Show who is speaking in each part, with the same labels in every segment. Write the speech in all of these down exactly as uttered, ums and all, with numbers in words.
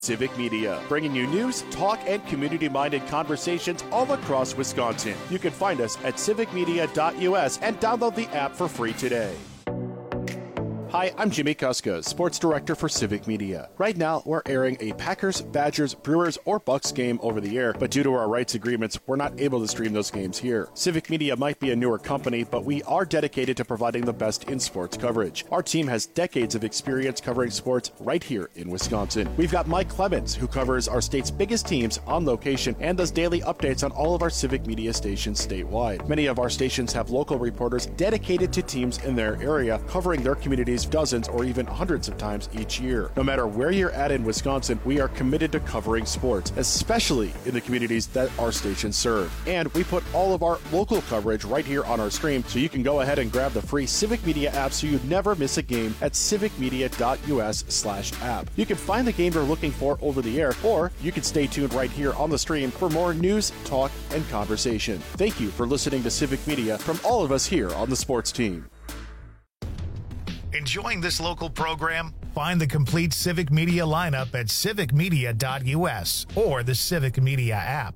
Speaker 1: Civic Media, bringing you news, talk, and community-minded conversations all across Wisconsin. You can find us at civic media dot u s and download the app for free today. Hi, I'm Jimmy Kuska, Sports Director for Civic Media. Right now, we're airing a Packers, Badgers, Brewers, or Bucks game over the air, but due to our rights agreements, we're not able to stream those games here. Civic Media might be a newer company, but we are dedicated to providing the best in sports coverage. Our team has decades of experience covering sports right here in Wisconsin. We've got Mike Clemens, who covers our state's biggest teams on location and does daily updates on all of our Civic Media stations statewide. Many of our stations have local reporters dedicated to teams in their area, covering their communities dozens or even hundreds of times each year. No matter where you're at in Wisconsin, we are committed to covering sports, especially in the communities that our stations serve. And we put all of our local coverage right here on our stream, so you can go ahead and grab the free Civic Media app so you never miss a game at civic media dot u s slash app. You can find the game you're looking for over the air, or you can stay tuned right here on the stream for more news, talk, and conversation. Thank you for listening to Civic Media from all of us here on the sports team.
Speaker 2: Enjoying this local program? Find the complete Civic Media lineup at civic media dot u s or the Civic Media app.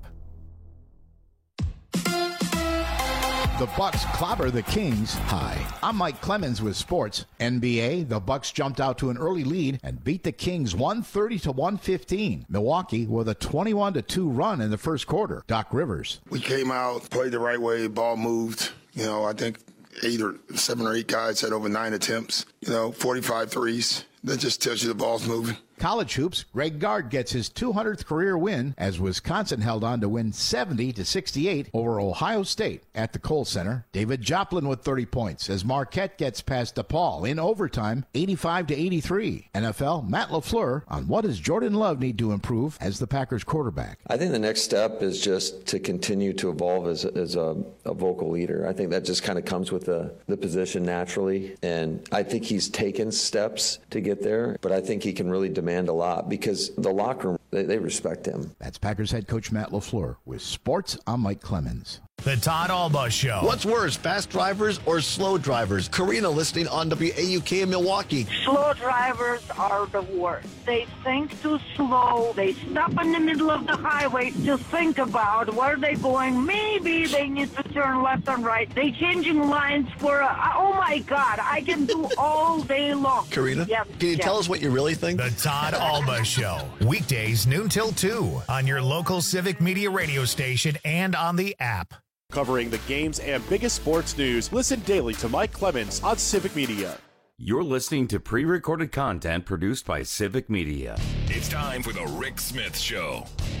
Speaker 3: The Bucks clobber the Kings. Hi, I'm Mike Clemens with sports. N B A, the Bucks jumped out to an early lead and beat the Kings one thirty to one fifteen. Milwaukee with a twenty-one to two run in the first quarter. Doc Rivers.
Speaker 4: We came out, played the right way, ball moved. You know, I think eight or seven or eight guys had over nine attempts, you know, forty-five threes. That just tells you the ball's moving.
Speaker 3: College hoops, Greg Gard gets his two hundredth career win as Wisconsin held on to win seventy to sixty-eight over Ohio State at the Kohl Center. David Joplin with thirty points as Marquette gets past DePaul in overtime, eighty-five to eighty-three. N F L, Matt LaFleur on what does Jordan Love need to improve as the Packers quarterback.
Speaker 5: I think the next step is just to continue to evolve as, as a, a vocal leader. I think that just kind of comes with the, the position naturally, and I think he's taken steps to get there, but I think he can really demand a lot because the locker room, they, they respect him.
Speaker 3: That's Packers head coach Matt LaFleur with sports. I'm Mike Clemens.
Speaker 2: The Todd Alba Show.
Speaker 6: What's worse, fast drivers or slow drivers? Karina listening on W A U K in Milwaukee.
Speaker 7: Slow drivers are the worst. They think too slow. They stop in the middle of the highway to think about where they're going. Maybe they need to turn left and right. They changing lines for, a, oh my God, I can do all day long.
Speaker 6: Karina,
Speaker 7: yes,
Speaker 6: can you
Speaker 7: yes.
Speaker 6: tell us what you really think?
Speaker 2: The Todd Alba Show. Weekdays noon till two on your local Civic Media radio station and on the app.
Speaker 1: Covering the games and biggest sports news, listen daily to Mike Clemens on Civic Media.
Speaker 8: You're listening to pre-recorded content produced by Civic Media.
Speaker 9: It's time for the Rick Smith Show.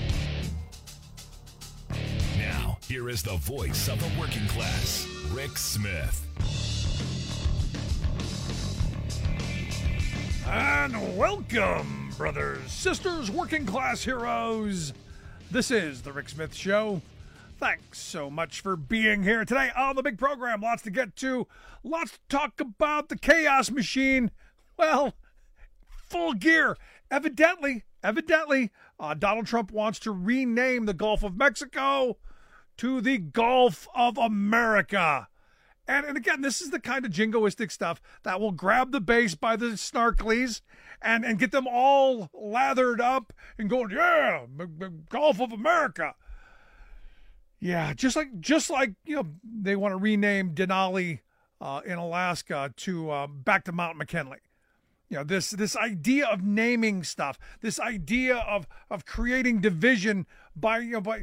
Speaker 9: Now, here is the voice of the working class, Rick Smith.
Speaker 10: And welcome, brothers, sisters, working class heroes. This is the Rick Smith Show. Thanks so much for being here today on the big program. Lots to get to. Lots to talk about. The chaos machine. Well, full gear. Evidently, evidently, uh, Donald Trump wants to rename the Gulf of Mexico to the Gulf of America. And, and again, this is the kind of jingoistic stuff that will grab the base by the snarklies and, and get them all lathered up and going, yeah, Gulf of America. Yeah, just like just like you know, they want to rename Denali uh, in Alaska to uh, back to Mount McKinley. You know, this this idea of naming stuff, this idea of of creating division by you know by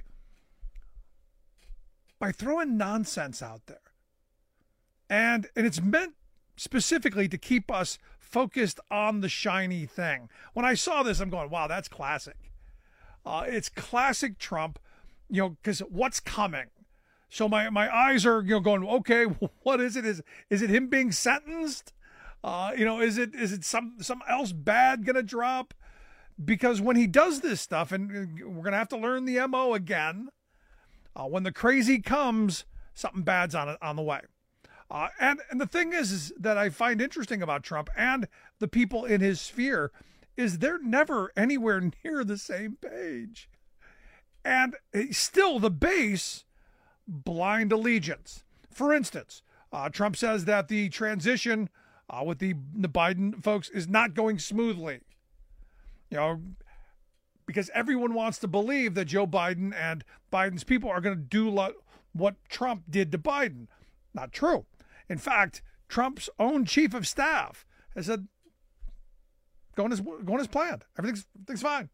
Speaker 10: by throwing nonsense out there, and and it's meant specifically to keep us focused on the shiny thing. When I saw this, I'm going, wow, that's classic. Uh, it's classic Trump. You know, because what's coming? So my, my eyes are, you know, going, okay, what is it? Is is it him being sentenced? Uh, you know, is it is it some something else bad gonna drop? Because when he does this stuff, and we're gonna have to learn the M O again, uh, when the crazy comes, something bad's on it on the way. Uh, and and the thing is, is that I find interesting about Trump and the people in his sphere is they're never anywhere near the same page. And still the base, blind allegiance. For instance, uh, Trump says that the transition uh, with the, the Biden folks is not going smoothly. You know, because everyone wants to believe that Joe Biden and Biden's people are going to do lo- what Trump did to Biden. Not true. In fact, Trump's own chief of staff has said, going as, going as planned. Everything's, everything's fine.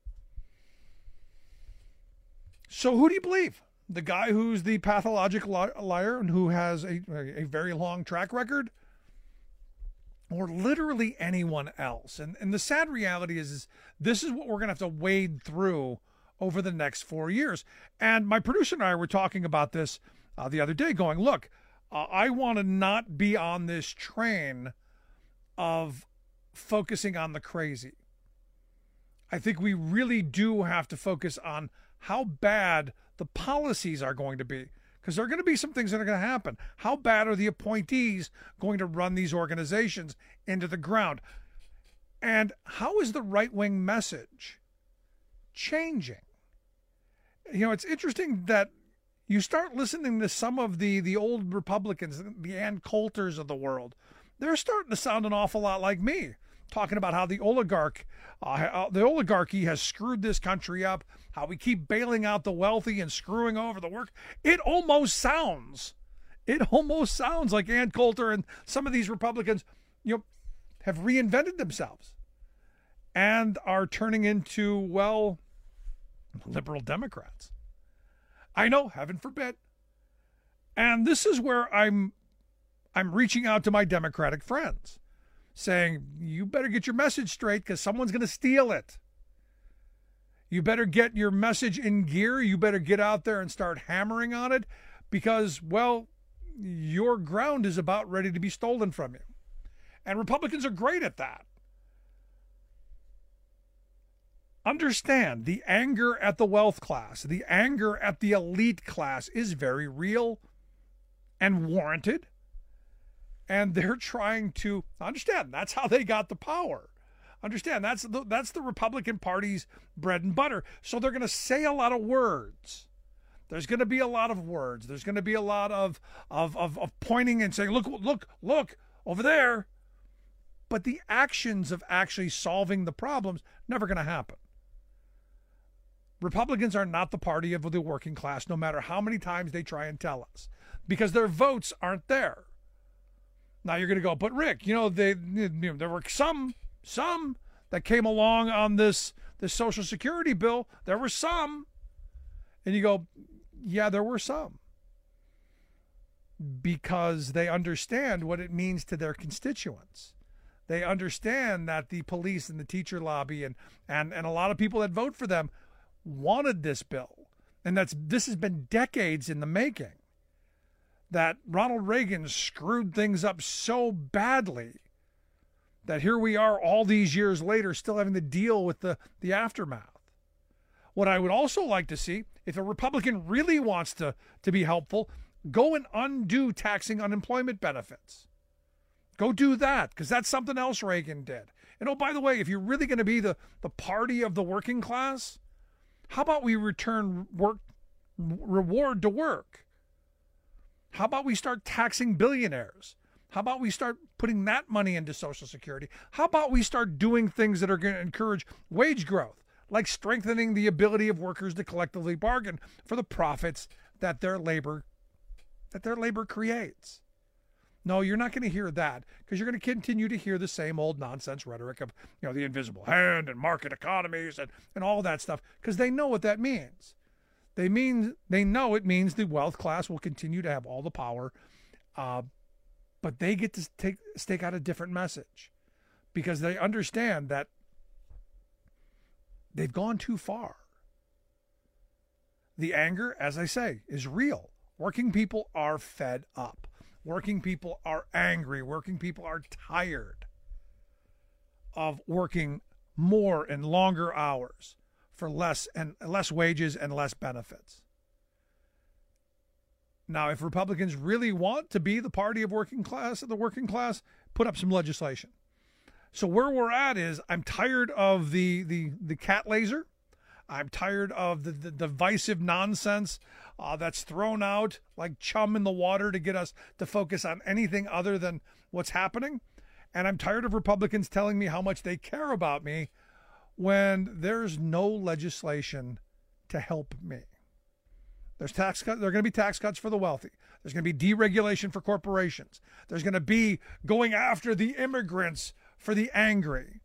Speaker 10: So who do you believe? The guy who's the pathologic li- liar and who has a, a very long track record? Or literally anyone else? And, and the sad reality is, is this is what we're going to have to wade through over the next four years. And my producer and I were talking about this uh, the other day, going, look, uh, I want to not be on this train of focusing on the crazy. I think we really do have to focus on how bad the policies are going to be, because there are going to be some things that are going to happen. How bad are the appointees going to run these organizations into the ground? And how is the right-wing message changing? You know, it's interesting that you start listening to some of the, the old Republicans, the Ann Coulters of the world. They're starting to sound an awful lot like me, talking about how the oligarch, uh, the oligarchy has screwed this country up, how we keep bailing out the wealthy and screwing over the work. It almost sounds, it almost sounds like Ann Coulter and some of these Republicans, you know, have reinvented themselves and are turning into, well, liberal Democrats. I know, heaven forbid. And this is where I'm, I'm reaching out to my Democratic friends, saying, you better get your message straight because someone's going to steal it. You better get your message in gear. You better get out there and start hammering on it because, well, your ground is about ready to be stolen from you. And Republicans are great at that. Understand, the anger at the wealth class, the anger at the elite class is very real and warranted. And they're trying to understand that's how they got the power. Understand that's the, that's the Republican Party's bread and butter. So they're going to say a lot of words. There's going to be a lot of words. There's going to be a lot of of of, of pointing and saying, look, look, look over there. But the actions of actually solving the problems never going to happen. Republicans are not the party of the working class, no matter how many times they try and tell us, because their votes aren't there. Now you're going to go, but Rick, you know, they, you know, there were some, some that came along on this, this Social Security bill. There were some. And you go, yeah, there were some. Because they understand what it means to their constituents. They understand that the police and the teacher lobby and, and, and a lot of people that vote for them wanted this bill. And that's this has been decades in the making. That Ronald Reagan screwed things up so badly that here we are all these years later still having to deal with the, the aftermath. What I would also like to see, if a Republican really wants to, to be helpful, go and undo taxing unemployment benefits. Go do that, because that's something else Reagan did. And oh, by the way, if you're really going to be the, the party of the working class, how about we return work reward to work? How about we start taxing billionaires? How about we start putting that money into Social Security? How about we start doing things that are going to encourage wage growth, like strengthening the ability of workers to collectively bargain for the profits that their labor that their labor creates? No, you're not going to hear that, because you're going to continue to hear the same old nonsense rhetoric of, you know, the invisible hand and market economies and, and all that stuff, because they know what that means. They mean they know it means the wealth class will continue to have all the power, uh, but they get to take stake out a different message, because they understand that they've gone too far. The anger, as I say, is real. Working people are fed up. Working people are angry. Working people are tired of working more and longer hours for less and less wages and less benefits. Now, if Republicans really want to be the party of working class, the working class, put up some legislation. So where we're at is, I'm tired of the the the cat laser. I'm tired of the, the divisive nonsense uh, that's thrown out like chum in the water to get us to focus on anything other than what's happening. And I'm tired of Republicans telling me how much they care about me when there's no legislation to help me? There's tax cut. There are going to be tax cuts for the wealthy. There's going to be deregulation for corporations. There's going to be going after the immigrants for the angry.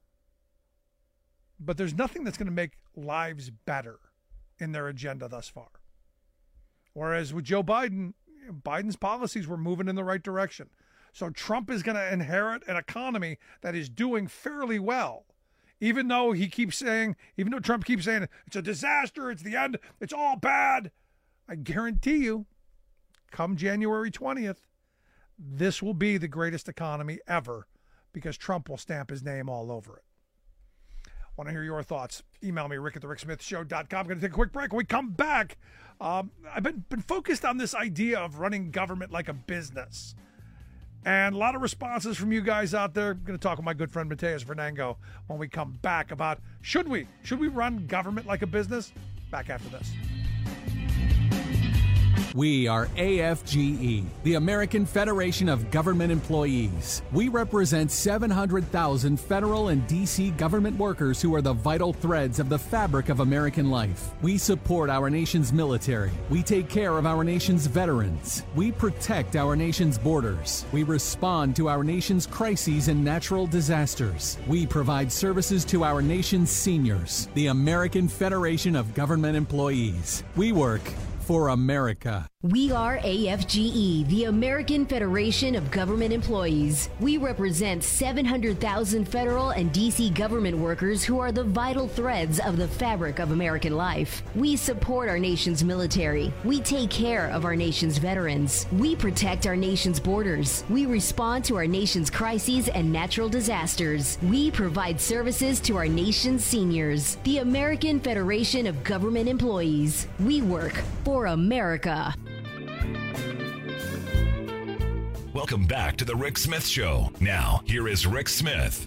Speaker 10: But there's nothing that's going to make lives better in their agenda thus far. Whereas with Joe Biden, Biden's policies were moving in the right direction. So Trump is going to inherit an economy that is doing fairly well. Even though he keeps saying, even though Trump keeps saying, it's a disaster, it's the end, it's all bad. I guarantee you, come January twentieth, this will be the greatest economy ever because Trump will stamp his name all over it. Want to hear your thoughts? Email me, rick at the rick smith show dot com. I'm going to take a quick break. When we come back, um, I've been, been focused on this idea of running government like a business. And a lot of responses from you guys out there. I'm going to talk with my good friend Mateus Fernango when we come back about should we? Should we run government like a business? Back after this.
Speaker 11: We are A F G E, the American Federation of Government Employees. We represent seven hundred thousand federal and D C government workers who are the vital threads of the fabric of American life. We support our nation's military. We take care of our nation's veterans. We protect our nation's borders. We respond to our nation's crises and natural disasters. We provide services to our nation's seniors. The American Federation of Government Employees. We work for America.
Speaker 12: We are A F G E, the American Federation of Government Employees. We represent seven hundred thousand federal and D C government workers who are the vital threads of the fabric of American life. We support our nation's military. We take care of our nation's veterans. We protect our nation's borders. We respond to our nation's crises and natural disasters. We provide services to our nation's seniors. The American Federation of Government Employees. We work for America.
Speaker 9: Welcome back to the Rick Smith Show. Now, here is Rick Smith.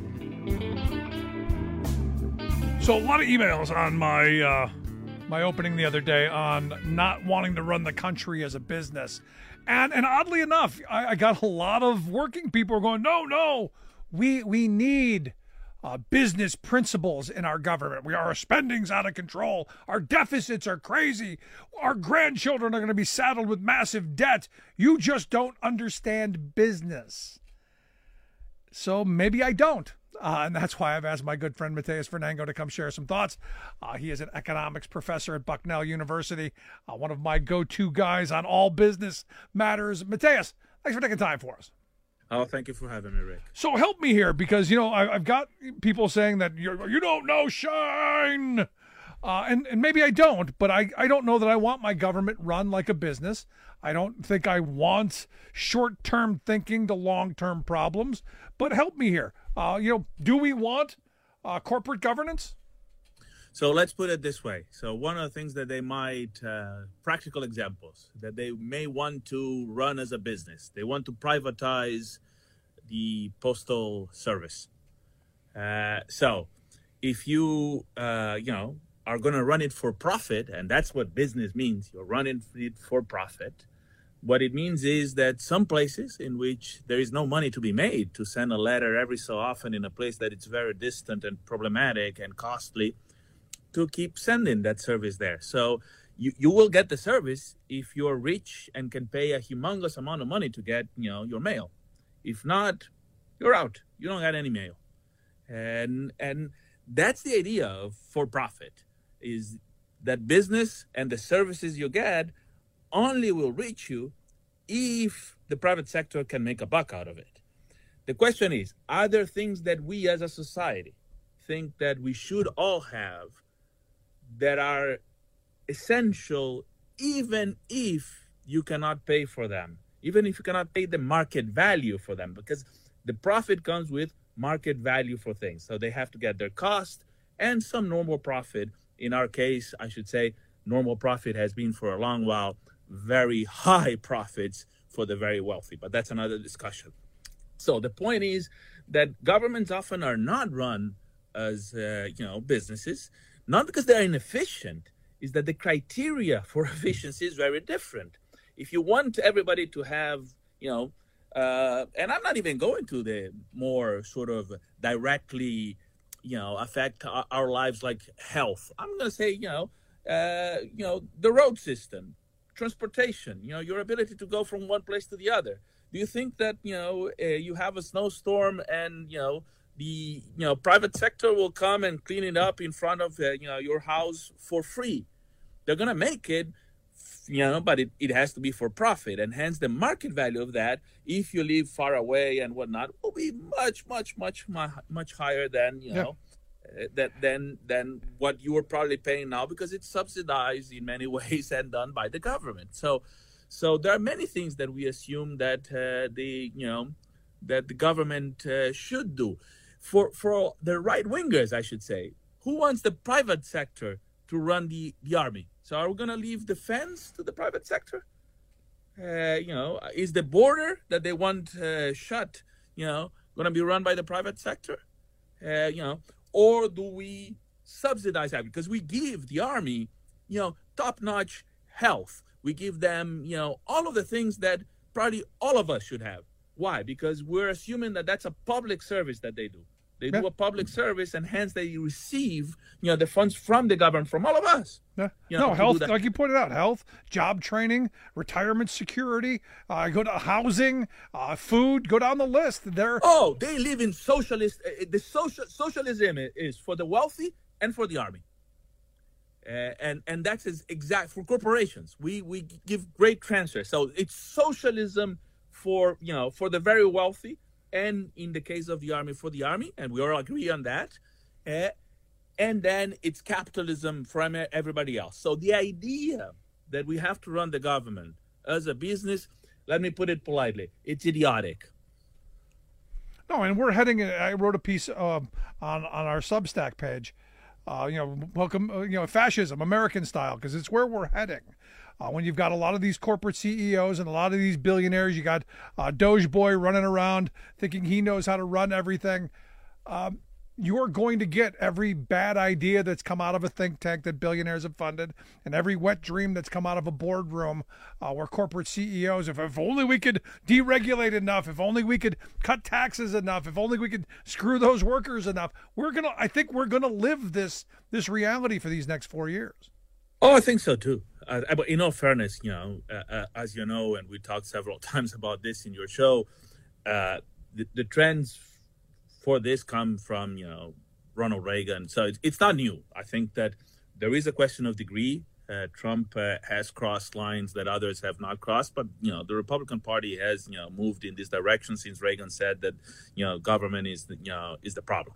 Speaker 10: So a lot of emails on my uh, my opening the other day on not wanting to run the country as a business. And and oddly enough, I, I got a lot of working people going, no, no, we we need Uh, business principles in our government. We Our spending's out of control. Our deficits are crazy. Our grandchildren are going to be saddled with massive debt. You just don't understand business. So maybe I don't. Uh, and that's why I've asked my good friend Mateus Fernango to come share some thoughts. Uh, he is an economics professor at Bucknell University, uh, one of my go-to guys on all business matters. Mateus, thanks for taking time for us.
Speaker 13: Oh, thank you for having me, Rick.
Speaker 10: So help me here because, you know, I, I've got people saying that you're, you don't know shine. Uh, and, and maybe I don't, but I, I don't know that I want my government run like a business. I don't think I want short-term thinking to long-term problems. But help me here. Uh, you know, do we want uh, corporate governance?
Speaker 13: So let's put it this way. So one of the things that they might, uh, practical examples, that they may want to run as a business. They want to privatize the postal service. Uh, so if you, uh, you know, are going to run it for profit, and that's what business means, you're running it for profit. What it means is that some places in which there is no money to be made to send a letter every so often in a place that it's very distant and problematic and costly, to keep sending that service there. So you, you will get the service if you're rich and can pay a humongous amount of money to get, you know, your mail. If not, you're out. You don't get any mail. And and that's the idea of for profit, is that business and the services you get only will reach you if the private sector can make a buck out of it. The question is, are there things that we as a society think that we should all have that are essential even if you cannot pay for them, even if you cannot pay the market value for them, because the profit comes with market value for things. So they have to get their cost and some normal profit. In our case, I should say, normal profit has been for a long while very high profits for the very wealthy, but that's another discussion. So the point is that governments often are not run as, uh, you know, businesses, not because they're inefficient, is that the criteria for efficiency is very different. If you want everybody to have, you know, uh, and I'm not even going to the more sort of directly you know, affect our, our lives like health. I'm going to say, you know, uh, you know, the road system, transportation, you know, your ability to go from one place to the other. Do you think that, you know, uh, you have a snowstorm and, you know, the, you know, private sector will come and clean it up in front of, uh, you know, your house for free? They're going to make it, you know, but it, it has to be for profit. And hence the market value of that, if you live far away and whatnot, will be much, much, much, much higher than, you know, yeah. uh, that, than, than what you are probably paying now, because it's subsidized in many ways and done by the government. So, so there are many things that we assume that uh, the, you know, that the government uh, should do. For for the right-wingers, I should say, who wants the private sector to run the, the army? So are we going to leave defense to the private sector? Uh, you know, is the border that they want uh, shut, you know, going to be run by the private sector? Uh, you know, or do we subsidize that? Because we give the army, you know, top-notch health. We give them, you know, all of the things that probably all of us should have. Why? Because we're assuming that that's a public service that they do. They yeah. do a public service, and hence they receive, you know, the funds from the government, from all of us.
Speaker 10: Yeah.
Speaker 13: You know,
Speaker 10: no, health, like you pointed out, health, job training, retirement security, uh, go to housing, uh, food, go down the list. They're...
Speaker 13: Oh, they live in socialist. Uh, the social socialism is for the wealthy and for the army. Uh, and and that's exact for corporations. We we give great transfers. So it's socialism for, you know, for the very wealthy, and in the case of the army, for the army, and we all agree on that. Uh, and then it's capitalism for everybody else. So the idea that we have to run the government as a business, let me put it politely, it's idiotic.
Speaker 10: No, and we're heading, I wrote a piece uh, on, on our Substack page, uh, you know, welcome, uh, you know, fascism, American style, because it's where we're heading. Uh, when you've got a lot of these corporate C E Os and a lot of these billionaires, you got uh, Doge Boy running around thinking he knows how to run everything. Um, you're going to get every bad idea that's come out of a think tank that billionaires have funded, and every wet dream that's come out of a boardroom uh, where corporate C E Os, if, if only we could deregulate enough, if only we could cut taxes enough, if only we could screw those workers enough, we're gonna. I think we're gonna live this this reality for these next four years.
Speaker 13: Oh, I think so too. Uh, but in all fairness, you know, uh, uh, as you know, and we talked several times about this in your show, uh, the, the trends for this come from, you know, Ronald Reagan. So it's, it's not new. I think that there is a question of degree. Uh, Trump uh, has crossed lines that others have not crossed, but, you know, the Republican Party has, you know, moved in this direction since Reagan said that, you know, government is, the, you know, is the problem.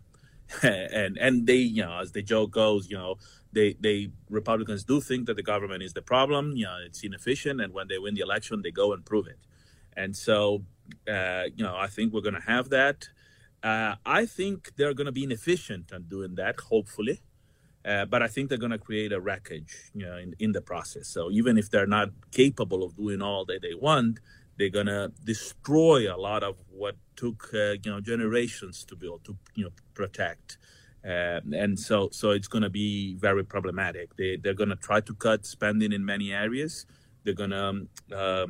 Speaker 13: and and they, you know, as the joke goes, you know, they they Republicans do think that the government is the problem. You know, it's inefficient, and when they win the election, they go and prove it. And so, uh, you know, I think we're going to have that. Uh, I think they're going to be inefficient on doing that, hopefully. Uh, but I think they're going to create a wreckage, you know, in, in the process. So even if they're not capable of doing all that they want, they're going to destroy a lot of what took, uh, you know, generations to build, to, you know, protect. Uh, and so so it's going to be very problematic. They, they're going to try to cut spending in many areas. They're going to, um, uh,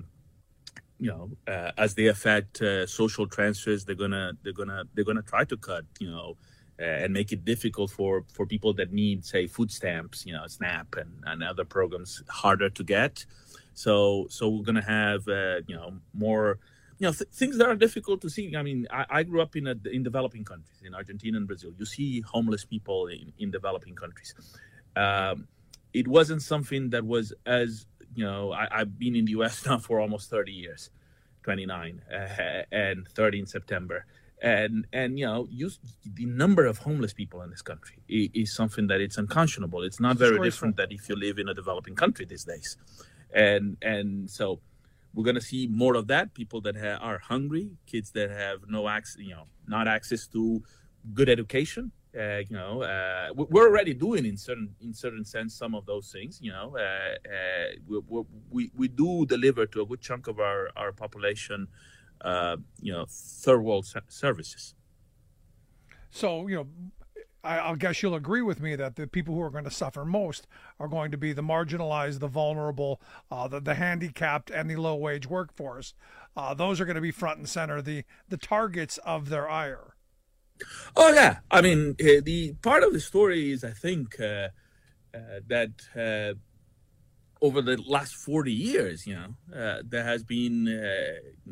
Speaker 13: you know, uh, as they affect uh, social transfers, they're going to they're going to they're going to try to cut, you know, uh, and make it difficult for, for people that need, say, food stamps, you know, SNAP and, and other programs harder to get. So so we're going to have, uh, you know, more, you know, th- things that are difficult to see. I mean, I, I grew up in a, in developing countries, in Argentina and Brazil. You see homeless people in, in developing countries. Um, it wasn't something that was as, you know, I, I've been in the U S now for almost thirty years, twenty-nine, uh, and thirty in September. And, and you know, you, the number of homeless people in this country is, is something that it's unconscionable. It's not very different than if you live in a developing country these days. And and so we're going to see more of that. People that ha- are hungry, kids that have no access, you know, not access to good education. Uh, you know, uh, we're already doing in certain in certain sense some of those things. You know, uh, uh, we, we we do deliver to a good chunk of our our population, uh, you know, third world services.
Speaker 10: So, you know, I, I guess you'll agree with me that the people who are going to suffer most are going to be the marginalized, the vulnerable, uh, the, the handicapped, and the low-wage workforce. Uh, those are going to be front and center, the the targets of their ire.
Speaker 13: Oh yeah, I mean uh, the part of the story is I think uh, uh, that uh, over the last forty years, you know, uh, there has been, uh,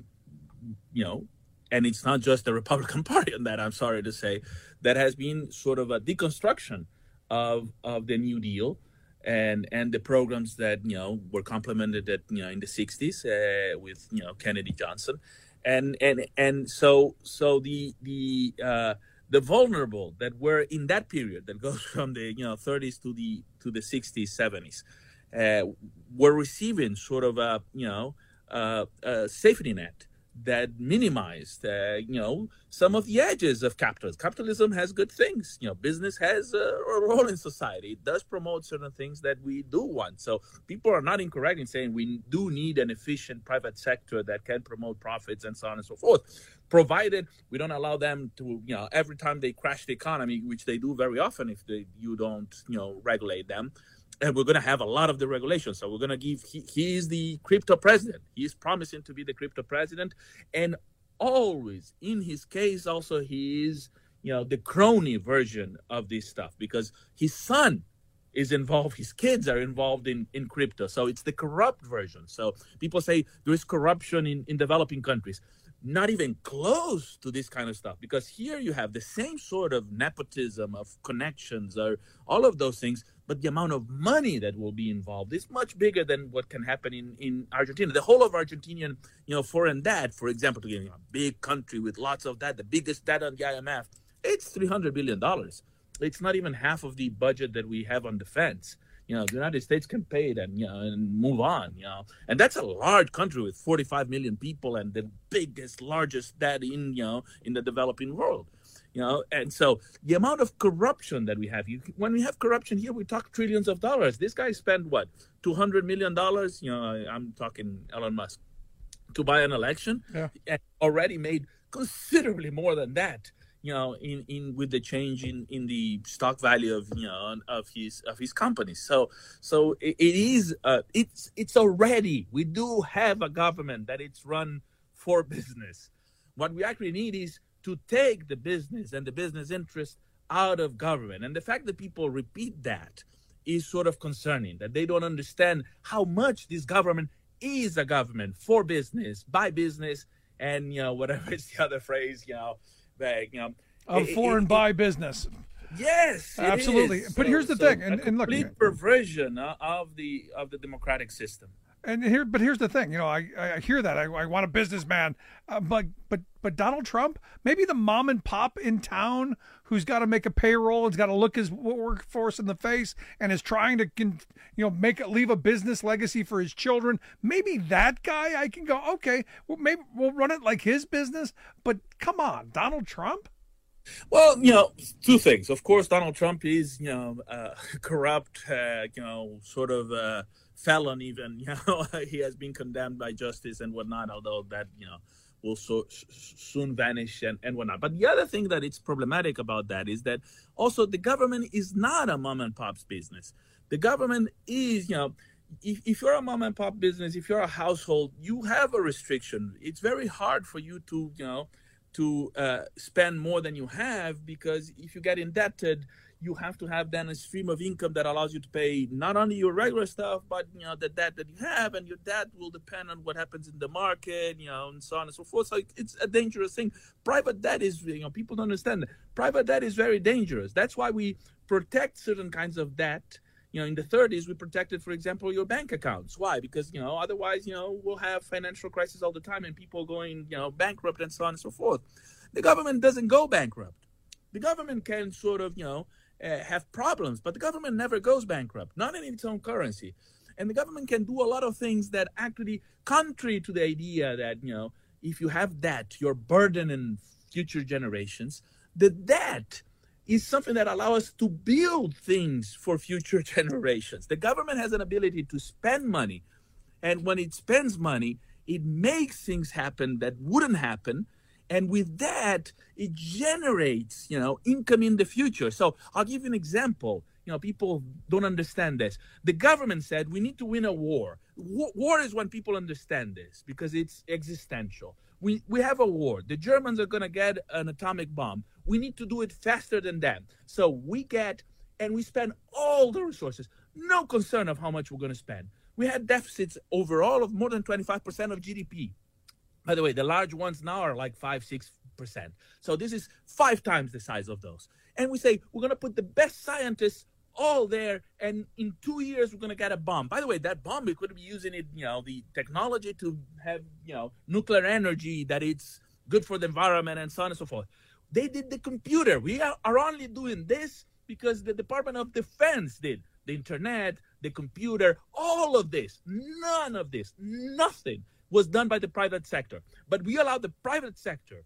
Speaker 13: you know, and it's not just the Republican Party on that. I'm sorry to say, that has been sort of a deconstruction of of the New Deal and and the programs that you know were complemented at you know in the sixties uh, with you know Kennedy Johnson. And and and so so the the uh, the vulnerable that were in that period that goes from the you know thirties to the to the sixties, seventies, uh, were receiving sort of a you know uh, a safety net that minimized uh, you know some of the edges of capitalism. Capitalism has good things. You know, business has a, a role in society. It does promote certain things that we do want. So people are not incorrect in saying we do need an efficient private sector that can promote profits and so on and so forth, provided we don't allow them to, you know, every time they crash the economy, which they do very often if they, you don't, you know, regulate them. And we're going to have a lot of the regulations. So we're going to give, he, he is the crypto president. He is promising to be the crypto president. And always, in his case, also, he is, you know, the crony version of this stuff because his son is involved. His kids are involved in, in crypto. So it's the corrupt version. So people say there is corruption in, in developing countries. Not even close to this kind of stuff, because here you have the same sort of nepotism of connections or all of those things, but the amount of money that will be involved is much bigger than what can happen in, in Argentina. The whole of Argentinian, you know, foreign debt, for example, to give you a big country with lots of debt, the biggest debt on the I M F, it's three hundred billion dollars. It's not even half of the budget that we have on defense. You know, the United States can pay it and, you know, and move on, you know. And that's a large country with forty-five million people and the biggest, largest debt in, you know, in the developing world, you know. And so the amount of corruption that we have, you, when we have corruption here, we talk trillions of dollars. This guy spent, what, two hundred million dollars? You know, I'm talking Elon Musk, to buy an election. Yeah. And already made considerably more than that. You know, in, in with the change in, in the stock value of you know of his of his company, so so it, it is uh, it's it's already we do have a government that it's run for business. What we actually need is to take the business and the business interest out of government, and the fact that people repeat that is sort of concerning. That they don't understand how much this government is a government for business, by business, and you know whatever is the other phrase, you know. Bag, you know,
Speaker 10: of
Speaker 13: it,
Speaker 10: foreign
Speaker 13: it,
Speaker 10: buy
Speaker 13: it,
Speaker 10: business.
Speaker 13: Yes,
Speaker 10: absolutely. But
Speaker 13: so,
Speaker 10: here's the
Speaker 13: so
Speaker 10: thing, and, and look,
Speaker 13: complete perversion of the of the democratic system.
Speaker 10: And here, but here's the thing. You know, I, I hear that. I, I want a businessman, uh, but but but Donald Trump, maybe the mom and pop in town who's got to make a payroll, has got to look his workforce in the face, and is trying to, you know, make it leave a business legacy for his children. Maybe that guy, I can go, okay, well, maybe we'll run it like his business. But come on, Donald Trump.
Speaker 13: Well, you know, two things. Of course, Donald Trump is, you know, uh, corrupt, uh, you know, sort of uh, felon even. You know, he has been condemned by justice and whatnot, although that, you know, will so, soon vanish and, and whatnot. But the other thing that it's problematic about that is that also the government is not a mom and pop's business. The government is, you know, if, if you're a mom and pop business, if you're a household, you have a restriction. It's very hard for you to, you know, to uh, spend more than you have, because if you get indebted, you have to have then a stream of income that allows you to pay not only your regular stuff, but, you know, the debt that you have, and your debt will depend on what happens in the market, you know, and so on and so forth. So it's a dangerous thing. Private debt is, you know, people don't understand that. Private debt is very dangerous. That's why we protect certain kinds of debt. You know, in the thirties, we protected, for example, your bank accounts. Why? Because, you know, otherwise, you know, we'll have financial crisis all the time and people going, you know, bankrupt and so on and so forth. The government doesn't go bankrupt. The government can sort of, you know, uh, have problems, but the government never goes bankrupt, not in its own currency. And the government can do a lot of things that actually, contrary to the idea that, you know, if you have debt, you're burdening future generations. The debt is something that allows us to build things for future generations. The government has an ability to spend money, and when it spends money, it makes things happen that wouldn't happen, and with that, it generates, you know, income in the future. So I'll give you an example. You know, people don't understand this. The government said we need to win a war. War is when people understand this, because it's existential. We we have a war. The Germans are going to get an atomic bomb. We need to do it faster than them. So we get and we spend all the resources. No concern of how much we're going to spend. We had deficits overall of more than twenty-five percent of G D P. By the way, the large ones now are like five, six percent. So this is five times the size of those. And we say we're going to put the best scientists all there, and in two years we're going to get a bomb. By the way, that bomb, we could be using it, you know, the technology to have, you know, nuclear energy, that it's good for the environment and so on and so forth. They did the computer. We are, are only doing this because the Department of Defense did. The internet, the computer, all of this, none of this, nothing was done by the private sector. But we allowed the private sector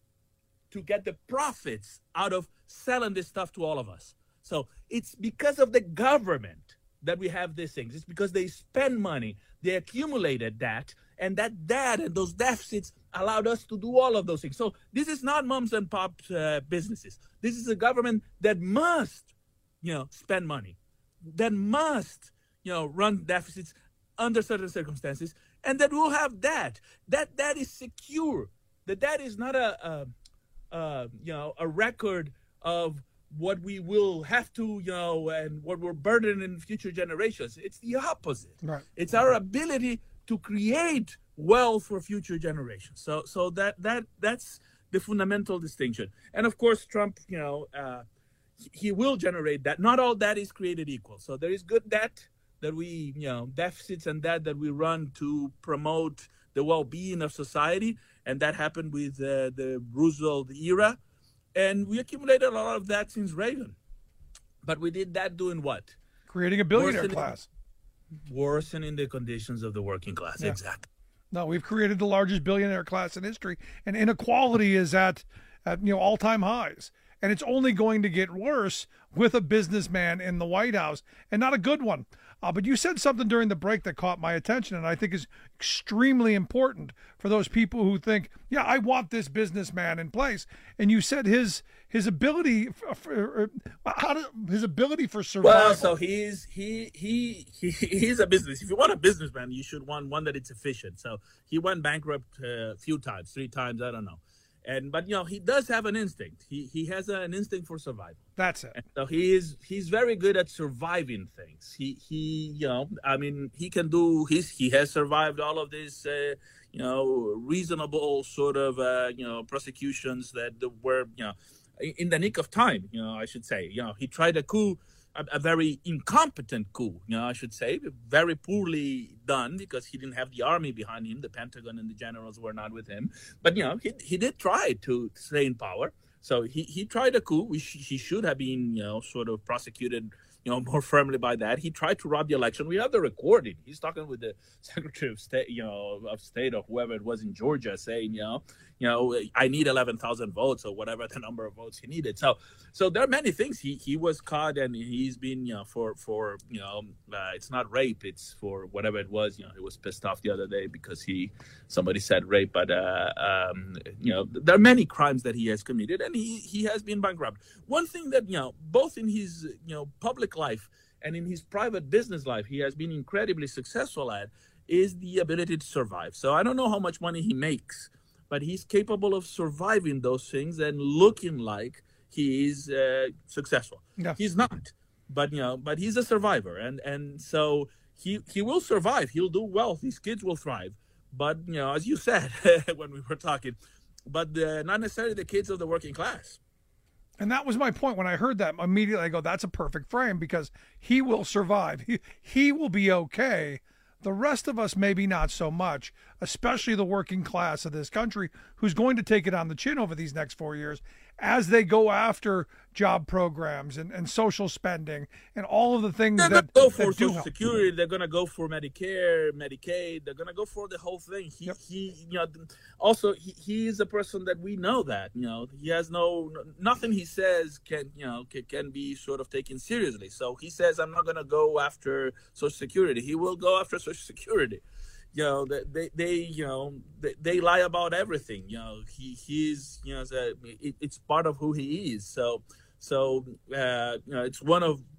Speaker 13: to get the profits out of selling this stuff to all of us. So it's because of the government that we have these things. It's because they spend money, they accumulated that, and that debt and those deficits allowed us to do all of those things. So this is not moms and pop uh, businesses. This is a government that must, you know, spend money, that must, you know, run deficits under certain circumstances, and that will have debt. That debt is secure. The debt is not a, a, a you know, a record of what we will have to, you know, and what we're burdening in future generations. It's the opposite.
Speaker 10: Right.
Speaker 13: It's our ability to create wealth for future generations. So, so that that that's the fundamental distinction. And of course, Trump, you know, uh, he will generate that. Not all debt is created equal. So there is good debt that we, you know, deficits and debt that we run to promote the well-being of society, and that happened with uh, the Roosevelt era. And we accumulated a lot of that since Reagan. But we did that doing what?
Speaker 10: Creating a billionaire
Speaker 13: worsening,
Speaker 10: class.
Speaker 13: Worsening the conditions of the working class.
Speaker 10: Yeah.
Speaker 13: Exactly.
Speaker 10: No, we've created the largest billionaire class in history, and inequality is at, at you know all-time highs. And it's only going to get worse with a businessman in the White House, and not a good one. Uh, but you said something during the break that caught my attention, and I think is extremely important for those people who think, yeah, I want this businessman in place. And you said his his ability for, for how to, his ability for survival.
Speaker 13: Well, so he's he he he he's a business. If you want a businessman, you should want one that it's efficient. So he went bankrupt uh, a few times, three times, I don't know. And but you know he does have an instinct. He he has an instinct for survival.
Speaker 10: That's it.
Speaker 13: And so he is he's very good at surviving things. He he you know I mean he can do he's he has survived all of these uh, you know reasonable sort of uh, you know prosecutions that were you know in the nick of time. You know I should say you know he tried a coup. A, a very incompetent coup, you know, I should say, very poorly done because he didn't have the army behind him. The Pentagon and the generals were not with him. But, you know, he, he did try to stay in power. So he, he tried a coup. We sh- he should have been, you know, sort of prosecuted, you know, more firmly by that. He tried to rob the election. We have the recording. He's talking with the Secretary of State, you know, of State or whoever it was in Georgia saying, you know, you know, I need eleven thousand votes or whatever the number of votes he needed. So, so there are many things. He he was caught and he's been, you know, for, for you know, uh, it's not rape. It's for whatever it was. You know, he was pissed off the other day because he, somebody said rape. But, uh, um, you know, there are many crimes that he has committed and he, he has been bankrupt. One thing that, you know, both in his, you know, public life and in his private business life, he has been incredibly successful at is the ability to survive. So I don't know how much money he makes, but he's capable of surviving those things and looking like he is uh, successful.
Speaker 10: Yeah.
Speaker 13: He's not, but you know, but he's a survivor, and and so he he will survive. He'll do well. His kids will thrive. But you know, as you said when we were talking, but uh, not necessarily the kids of the working class.
Speaker 10: And that was my point when I heard that. Immediately, I go, "That's a perfect frame because he will survive. He he will be okay." The rest of us, maybe not so much, especially the working class of this country, who's going to take it on the chin over these next four years as they go after job programs and, and social spending and all of the things
Speaker 13: they're
Speaker 10: that,
Speaker 13: gonna go for
Speaker 10: that do
Speaker 13: Social
Speaker 10: help.
Speaker 13: Security. They're going to go for Medicare, Medicaid. They're going to go for the whole thing. He,
Speaker 10: Yep.
Speaker 13: he, you know, also he, he is a person that we know that, you know, he has no, nothing he says can, you know, can, can be sort of taken seriously. So he says, I'm not going to go after Social Security. He will go after Social Security. You know, they, they, you know, they, they lie about everything. You know, he, he's, you know, it, it's part of who he is. So, so, uh, you know, it's one of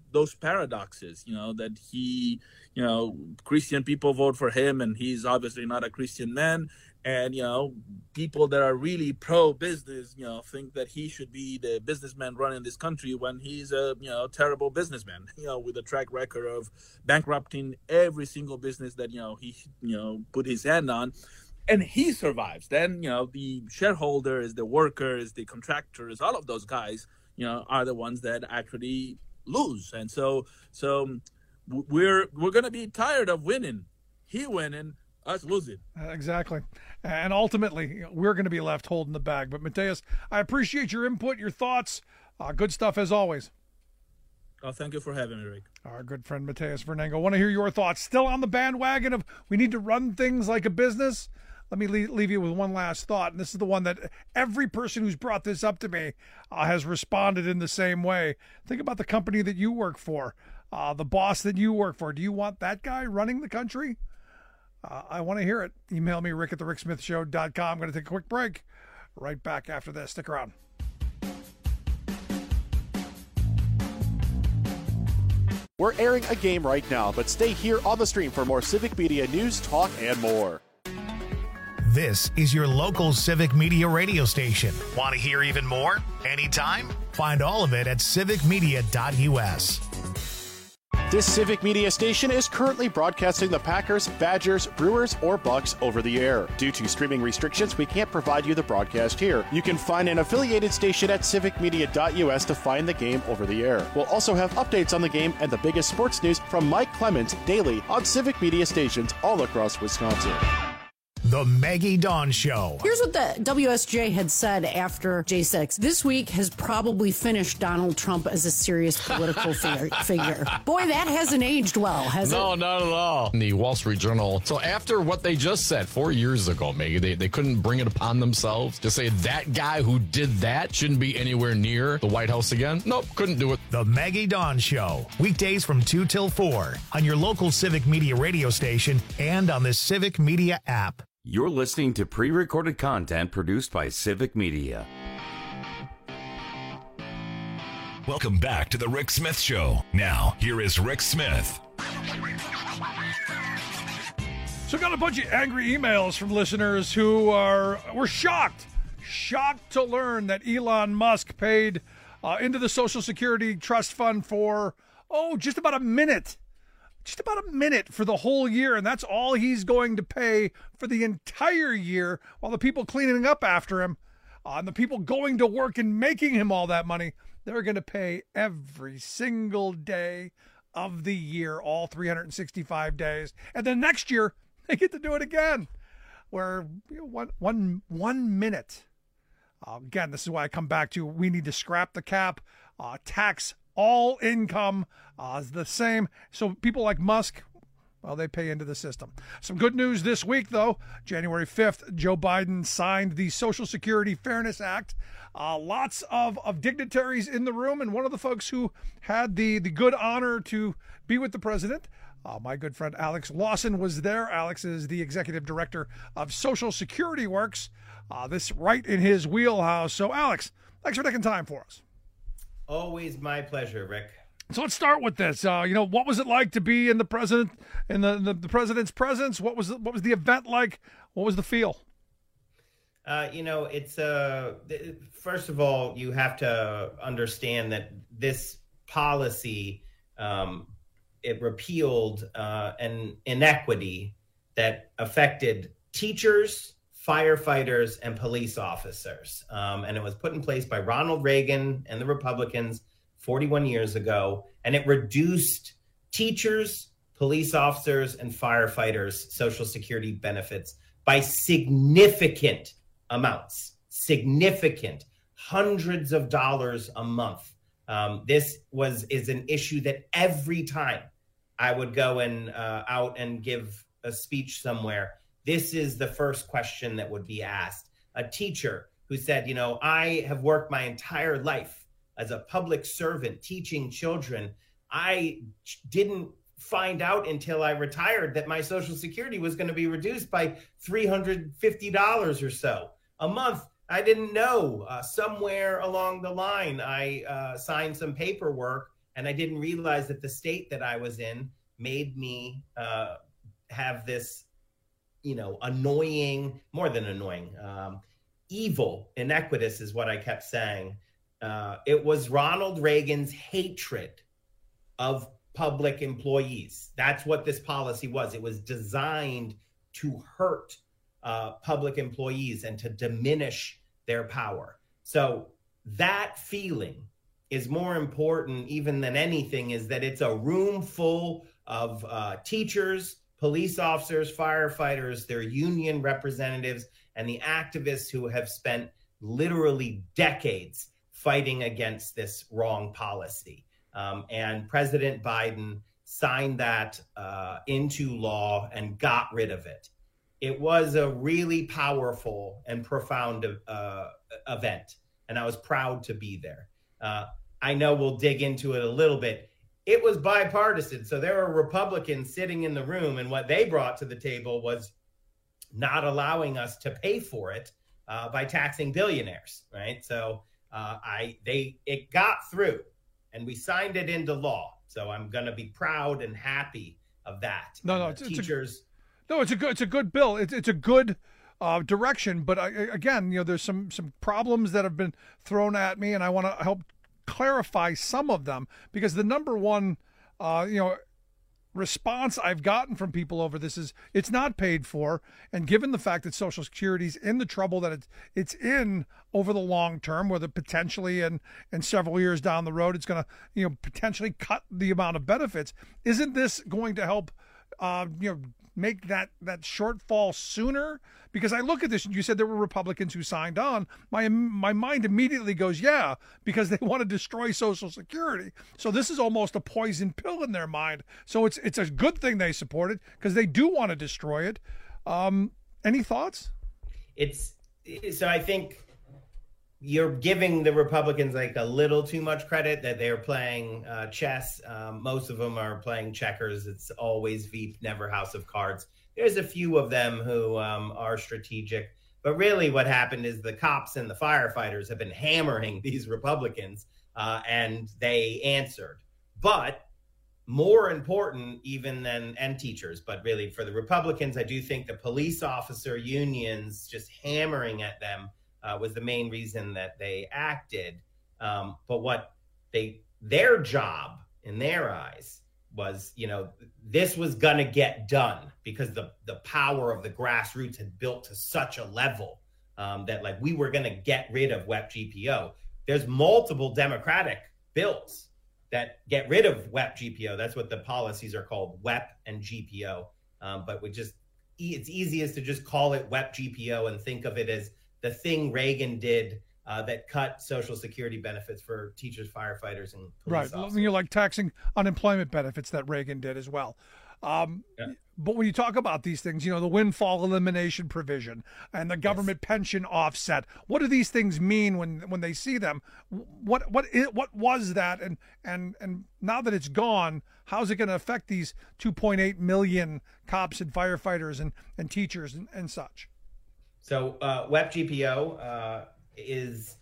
Speaker 13: those paradoxes, you know, that he, you know, Christian people vote for him and he's obviously not a Christian man. And, you know, people that are really pro-business, you know, think that he should be the businessman running this country when he's a, you know, terrible businessman, you know, with a track record of bankrupting every single business that, you know, he, you know, put his hand on. And he survives. Then, you know, the shareholders, the workers, the contractors, all of those guys, you know, are the ones that actually lose. And so, so we're we're going to be tired of winning. He winning, us losing.
Speaker 10: Uh, exactly. And ultimately, we're going to be left holding the bag. But Mateus, I appreciate your input, your thoughts. Uh, good stuff as always.
Speaker 13: Oh, thank you for having me, Rick.
Speaker 10: Our good friend Mateus Vernengo. I want to hear your thoughts. Still on the bandwagon of we need to run things like a business? Let me leave you with one last thought, and this is the one that every person who's brought this up to me uh, has responded in the same way. Think about the company that you work for, uh, the boss that you work for. Do you want that guy running the country? Uh, I want to hear it. Email me, rick at the rick smith show dot com. I'm going to take a quick break. Right back after this. Stick around.
Speaker 1: We're airing a game right now, but stay here on the stream for more Civic Media news, talk, and more.
Speaker 2: This is your local Civic Media radio station. Want to hear even more? Anytime? Find all of it at civic media dot u s.
Speaker 1: This Civic Media station is currently broadcasting the Packers, Badgers, Brewers, or Bucks over the air. Due to streaming restrictions, we can't provide you the broadcast here. You can find an affiliated station at civic media dot u s to find the game over the air. We'll also have updates on the game and the biggest sports news from Mike Clemens daily on Civic Media stations all across Wisconsin.
Speaker 2: The Maggie Dawn Show.
Speaker 14: Here's what the W S J had said after J six. This week has probably finished Donald Trump as a serious political figure, figure. Boy, that hasn't aged well, has
Speaker 15: no,
Speaker 14: it?
Speaker 15: No, not at all. In the Wall Street Journal. So after what they just said four years ago, Maggie, they, they couldn't bring it upon themselves to say that guy who did that shouldn't be anywhere near the White House again. Nope, couldn't do it.
Speaker 2: The Maggie Dawn Show. Weekdays from two till four on your local Civic Media radio station and on the Civic Media app.
Speaker 8: You're listening to pre-recorded content produced by Civic Media.
Speaker 9: Welcome back to the Rick Smith Show. Now, here is Rick Smith.
Speaker 10: So got a bunch of angry emails from listeners who are were shocked, shocked to learn that Elon Musk paid uh, into the Social Security Trust Fund for, oh, just about a minute. Just about a minute for the whole year, and that's all he's going to pay for the entire year, while the people cleaning up after him uh, and the people going to work and making him all that money, they're going to pay every single day of the year, all three hundred sixty-five days. And then next year, they get to do it again, where you know, one, one, one minute. Uh, again, this is why I come back to we need to scrap the cap, uh, tax all income uh, is the same. So people like Musk, well, they pay into the system. Some good news this week, though. January fifth, Joe Biden signed the Social Security Fairness Act. Uh, lots of, of dignitaries in the room, and one of the folks who had the, the good honor to be with the president, uh, my good friend Alex Lawson, was there. Alex is the executive director of Social Security Works. Uh, this right in his wheelhouse. So, Alex, thanks for taking time for us.
Speaker 16: Always my pleasure, Rick.
Speaker 10: So let's start with this. Uh, you know, what was it like to be in the president in the, the, the president's presence? What was the, what was the event like? What was the feel?
Speaker 16: Uh, you know, it's uh, first of all, you have to understand that this policy um, it repealed uh, an inequity that affected teachers, firefighters, and police officers. Um, and it was put in place by Ronald Reagan and the Republicans forty-one years ago. And it reduced teachers, police officers, and firefighters' Social Security benefits by significant amounts, significant, hundreds of dollars a month. Um, this was is an issue that every time I would go and uh, out and give a speech somewhere, this is the first question that would be asked. A teacher who said, you know, I have worked my entire life as a public servant teaching children. I didn't find out until I retired that my Social Security was going to be reduced by three hundred fifty dollars or so a month. I didn't know. Uh, somewhere along the line, I uh, signed some paperwork And I didn't realize that the state that I was in made me uh, have this, you know, annoying, more than annoying, um, evil, iniquitous is what I kept saying. Uh, it was Ronald Reagan's hatred of public employees. That's what this policy was. It was designed to hurt uh, public employees and to diminish their power. So that feeling is more important even than anything, is that it's a room full of uh, teachers, police officers, firefighters, their union representatives, and the activists who have spent literally decades fighting against this wrong policy. Um, and President Biden signed that uh, into law and got rid of it. It was a really powerful and profound uh, event, and I was proud to be there. Uh, I know we'll dig into it a little bit. It was bipartisan, so there were Republicans sitting in the room, and what they brought to the table was not allowing us to pay for it uh, by taxing billionaires, right? So uh, I they it got through, and we signed it into law. So I'm going to be proud and happy of that.
Speaker 10: No,
Speaker 16: and
Speaker 10: no, it's,
Speaker 16: teachers.
Speaker 10: It's a, no, it's a good, it's a good bill. It's it's a good uh, direction. But I, again, you know, there's some some problems that have been thrown at me, and I want to help clarify some of them, because the number one, uh, you know, response I've gotten from people over this is it's not paid for, and given the fact that Social Security's in the trouble that it's it's in over the long term, whether potentially and and several years down the road it's going to, you know, potentially cut the amount of benefits, isn't this going to help uh, you know, make that that shortfall sooner? Because I look at this, and you said there were Republicans who signed on. My my mind immediately goes, yeah, because they want to destroy Social Security. So this is almost a poison pill in their mind. So it's it's a good thing they support it, because they do want to destroy it. Um, any thoughts?
Speaker 16: It's so I think you're giving the Republicans like a little too much credit that they're playing uh, chess. Um, most of them are playing checkers. It's always Veep, never House of Cards. There's a few of them who um, are strategic, but really what happened is the cops and the firefighters have been hammering these Republicans uh, and they answered. But more important even than, and teachers, but really for the Republicans, I do think the police officer unions just hammering at them uh, was the main reason that they acted. Um, but what they, their job in their eyes was, you know, this was going to get done because the the power of the grassroots had built to such a level um, that like we were going to get rid of W E P G P O. There's multiple Democratic bills that get rid of W E P G P O. That's what the policies are called, W E P and G P O. Um, but we just, it's easiest to just call it W E P G P O and think of it as the thing Reagan did Uh, that cut Social Security benefits for teachers, firefighters, and police
Speaker 10: right.
Speaker 16: officers.
Speaker 10: You're like taxing unemployment benefits that Reagan did as well. Um,
Speaker 16: yeah.
Speaker 10: But when you talk about these things, you know, the windfall elimination provision and the government yes. pension offset, what do these things mean when when they see them? What what is, what was that? And and and now that it's gone, how's it going to affect these two point eight million cops and firefighters and and teachers and, and such?
Speaker 16: So uh, W E P G P O. Uh, is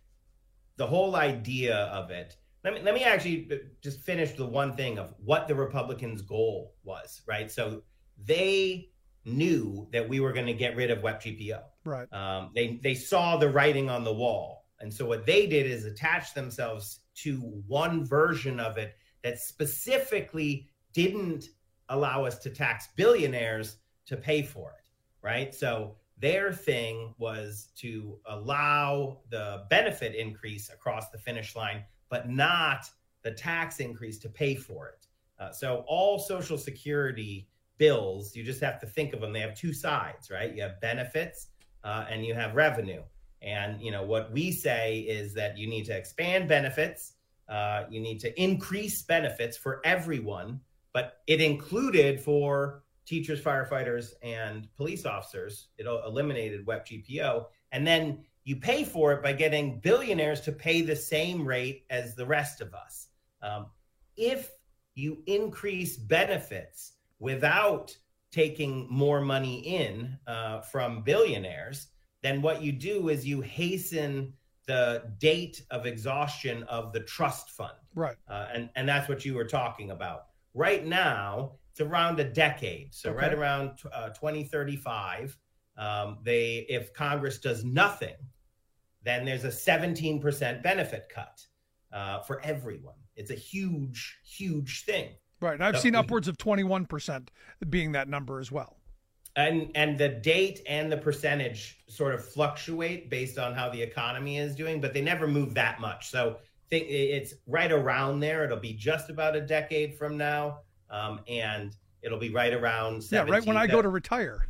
Speaker 16: the whole idea of it. Let me let me actually just finish the one thing of what the Republicans' goal was, right? So they knew that we were going to get rid of W E P G P O.
Speaker 10: Right.
Speaker 16: Um, they they saw the writing on the wall, and so what they did is attach themselves to one version of it that specifically didn't allow us to tax billionaires to pay for it, right? So their thing was to allow the benefit increase across the finish line, but not the tax increase to pay for it. Uh, so all Social Security bills, you just have to think of them. They have two sides, right? You have benefits uh, and you have revenue. And, you know, what we say is that you need to expand benefits. Uh, you need to increase benefits for everyone, but it included for teachers, firefighters, and police officers. It eliminated W E P G P O. And then you pay for it by getting billionaires to pay the same rate as the rest of us. Um, if you increase benefits without taking more money in uh, from billionaires, then what you do is you hasten the date of exhaustion of the trust fund.
Speaker 10: Right.
Speaker 16: Uh, and, and that's what you were talking about. Right now, it's around a decade. So
Speaker 10: Okay.
Speaker 16: right around uh, twenty thirty-five, um, they if Congress does nothing, then there's a seventeen percent benefit cut uh, for everyone. It's a huge, huge thing.
Speaker 10: Right. And I've
Speaker 16: So-
Speaker 10: seen upwards of twenty-one percent being that number as well.
Speaker 16: And and the date and the percentage sort of fluctuate based on how the economy is doing, but they never move that much. So think it's right around there. It'll be just about a decade from now, um, and it'll be right around
Speaker 10: Yeah, right when I
Speaker 16: seventeen
Speaker 10: go to retire.